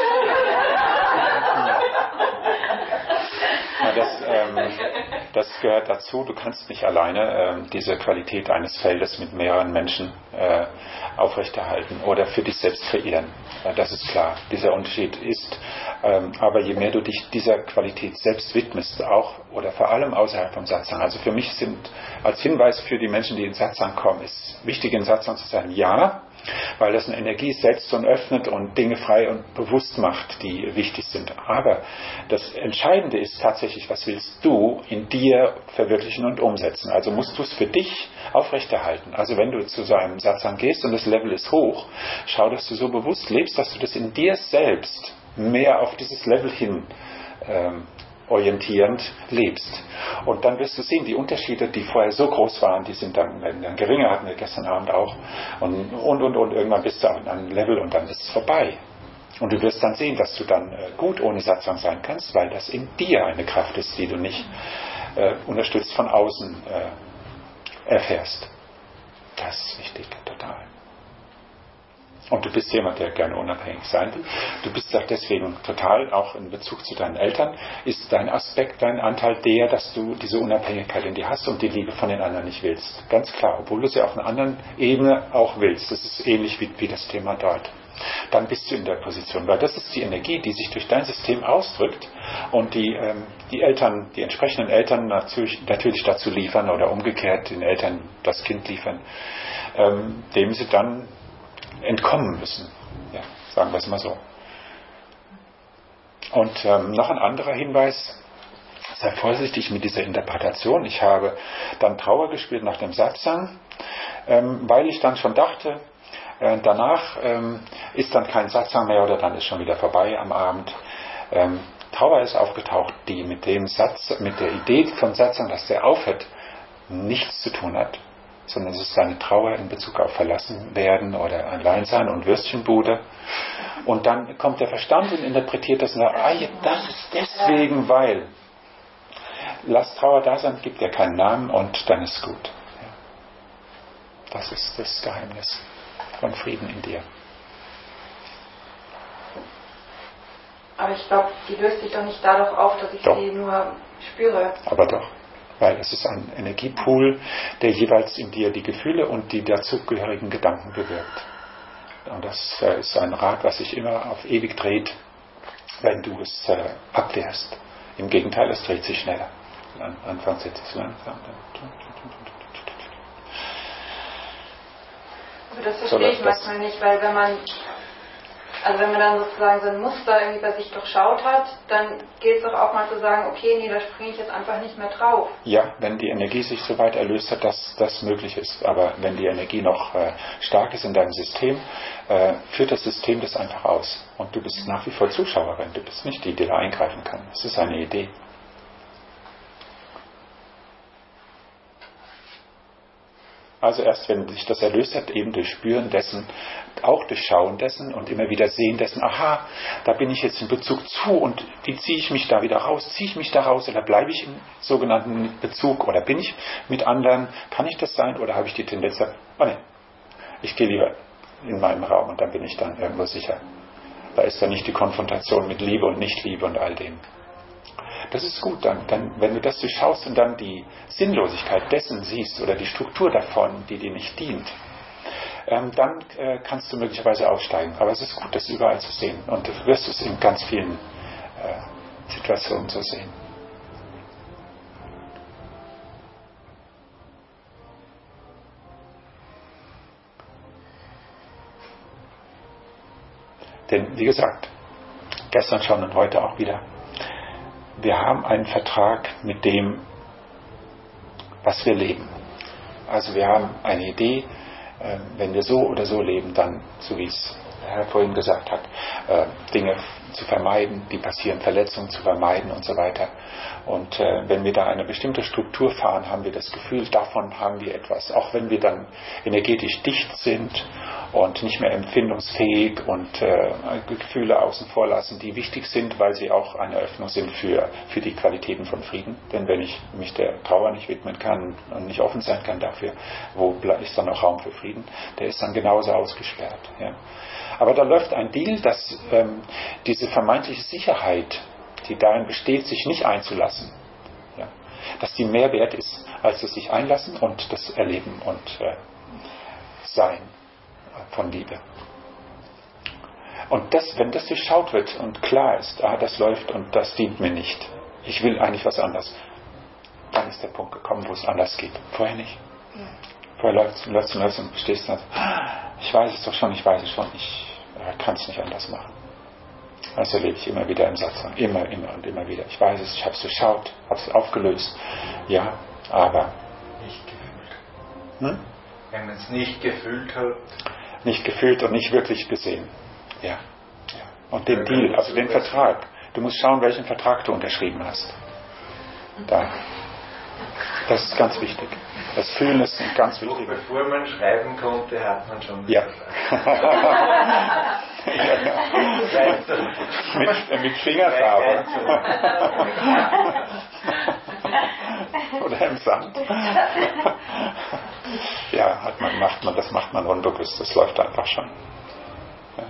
Speaker 1: Ja, das, ähm, das gehört dazu. Du kannst nicht alleine ähm, diese Qualität eines Feldes mit mehreren Menschen äh, aufrechterhalten oder für dich selbst kreieren. Ja, das ist klar. Dieser Unterschied ist. Ähm, aber je mehr du dich dieser Qualität selbst widmest, auch oder vor allem außerhalb vom Satsang. Also für mich sind als Hinweis für die Menschen, die in Satsang kommen, ist wichtig in Satsang zu sein. Ja. Weil das eine Energie setzt und öffnet und Dinge frei und bewusst macht, die wichtig sind. Aber das Entscheidende ist tatsächlich, was willst du in dir verwirklichen und umsetzen? Also musst du es für dich aufrechterhalten. Also wenn du zu so einem Satsang gehst und das Level ist hoch, schau, dass du so bewusst lebst, dass du das in dir selbst mehr auf dieses Level hin ähm, orientierend lebst. Und dann wirst du sehen, die Unterschiede, die vorher so groß waren, die sind dann, dann geringer, hatten wir gestern Abend auch. Und, und, und, und irgendwann bist du an einem Level und dann ist es vorbei. Und du wirst dann sehen, dass du dann äh, gut ohne Satsang sein kannst, weil das in dir eine Kraft ist, die du nicht äh, unterstützt von außen äh, erfährst. Das ist wichtig, total. Und du bist jemand, der gerne unabhängig sein will. Du bist auch deswegen total, auch in Bezug zu deinen Eltern, ist dein Aspekt, dein Anteil der, dass du diese Unabhängigkeit in dir hast und die Liebe von den anderen nicht willst. Ganz klar, obwohl du sie auf einer anderen Ebene auch willst. Das ist ähnlich wie, wie das Thema dort. Dann bist du in der Position, weil das ist die Energie, die sich durch dein System ausdrückt und die, ähm, die Eltern, die entsprechenden Eltern natürlich, natürlich dazu liefern oder umgekehrt den Eltern das Kind liefern, ähm, dem sie dann entkommen müssen. Ja, sagen wir es mal so. Und ähm, noch ein anderer Hinweis, sei vorsichtig mit dieser Interpretation. Ich habe dann Trauer gespürt nach dem Satsang, ähm, weil ich dann schon dachte, äh, danach ähm, ist dann kein Satsang mehr oder dann ist schon wieder vorbei am Abend. Ähm, Trauer ist aufgetaucht, die mit dem Satz, mit der Idee vom Satsang, dass der aufhört, nichts zu tun hat, sondern es ist eine Trauer in Bezug auf Verlassenwerden oder Alleinsein und Würstchenbude. Und dann kommt der Verstand und interpretiert das und sagt, ah, das ist deswegen, weil. Lass Trauer da sein, gibt dir keinen Namen und dann ist gut. Das ist das Geheimnis von Frieden in dir.
Speaker 8: Aber ich glaube, die löst sich doch nicht dadurch auf, dass ich
Speaker 1: doch.
Speaker 8: sie nur spüre.
Speaker 1: Aber doch. Weil es ist ein Energiepool, der jeweils in dir die Gefühle und die dazugehörigen Gedanken bewirkt. Und das äh, ist ein Rad, was sich immer auf ewig dreht, wenn du es äh, abwehrst. Im Gegenteil, es dreht sich schneller. Anfangs setzt es langsam.
Speaker 8: Aber das verstehe ich manchmal nicht, weil wenn man Also wenn man dann sozusagen so ein Muster irgendwie bei sich durchschaut hat, dann geht es doch auch mal zu sagen, okay, nee, da springe ich jetzt einfach nicht mehr drauf.
Speaker 1: Ja, wenn die Energie sich so weit erlöst hat, dass das möglich ist. Aber wenn die Energie noch äh, stark ist in deinem System, äh, führt das System das einfach aus. Und du bist nach wie vor Zuschauerin. Du bist nicht die, die da eingreifen kann. Es ist eine Idee. Also erst wenn sich das erlöst hat, eben durch Spüren dessen, auch durch Schauen dessen und immer wieder Sehen dessen, aha, da bin ich jetzt in Bezug zu und wie ziehe ich mich da wieder raus? Ziehe ich mich da raus oder bleibe ich im sogenannten Bezug oder bin ich mit anderen? Kann ich das sein oder habe ich die Tendenz, oh ne, ich gehe lieber in meinem Raum und dann bin ich dann irgendwo sicher. Da ist dann nicht die Konfrontation mit Liebe und Nichtliebe und all dem. Das ist gut dann, dann, wenn du das durchschaust und dann die Sinnlosigkeit dessen siehst oder die Struktur davon, die dir nicht dient, ähm, dann äh, kannst du möglicherweise aussteigen. Aber es ist gut, das überall zu sehen und du wirst es in ganz vielen äh, Situationen so sehen. Denn, wie gesagt, gestern schon und heute auch wieder, wir haben einen Vertrag mit dem, was wir leben. Also wir haben eine Idee, äh, wenn wir so oder so leben, dann, so wie es der Herr vorhin gesagt hat, äh, Dinge zu vermeiden, die passieren, Verletzungen zu vermeiden und so weiter. Und äh, wenn wir da eine bestimmte Struktur fahren, haben wir das Gefühl, davon haben wir etwas. Auch wenn wir dann energetisch dicht sind und nicht mehr empfindungsfähig und äh, Gefühle außen vor lassen, die wichtig sind, weil sie auch eine Öffnung sind für, für die Qualitäten von Frieden. Denn wenn ich mich der Trauer nicht widmen kann und nicht offen sein kann dafür, wo ist dann noch Raum für Frieden? Der ist dann genauso ausgesperrt. Ja. Aber da läuft ein Deal, dass ähm, diese vermeintliche Sicherheit, die darin besteht, sich nicht einzulassen, ja, dass die mehr wert ist, als das sich einlassen und das Erleben und äh, Sein von Liebe. Und das, wenn das durchschaut wird und klar ist, ah, das läuft und das dient mir nicht, ich will eigentlich was anderes, dann ist der Punkt gekommen, wo es anders geht. Vorher nicht. Ja. Vorher läuft es und läuft es und läuft es und stehst dann, ich weiß es doch schon, ich weiß es schon, ich kann es nicht anders machen. Das erlebe ich immer wieder im Satzang, immer, immer und immer wieder. Ich weiß es, ich habe es durchschaut, habe es aufgelöst, ja, aber
Speaker 7: nicht gefühlt.
Speaker 1: Hm?
Speaker 7: Wenn man es nicht gefühlt hat.
Speaker 1: Nicht gefühlt und nicht wirklich gesehen. Ja. ja. Und den Deal, also den Vertrag. Du musst schauen, welchen Vertrag du unterschrieben hast. Da. Das ist ganz wichtig. Das Fühlen ist ganz wichtig.
Speaker 7: Bevor man schreiben konnte, hat man schon.
Speaker 1: Ja. Ja, ja. mit, mit Fingerfarbe. Oder im Sand. Ja, hat man, macht man, das macht man unbewusst, das läuft einfach schon. Ja.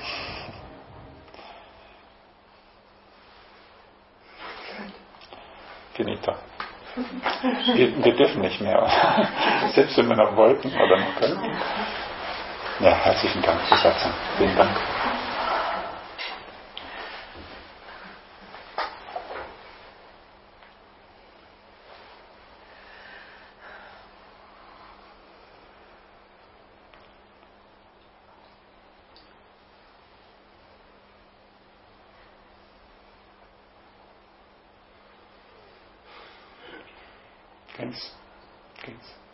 Speaker 1: Finito. Wir, wir dürfen nicht mehr. Selbst wenn wir noch wollten oder noch können. Ja, herzlichen Dank, die Satzung. Vielen Dank. Geht's? Geht's?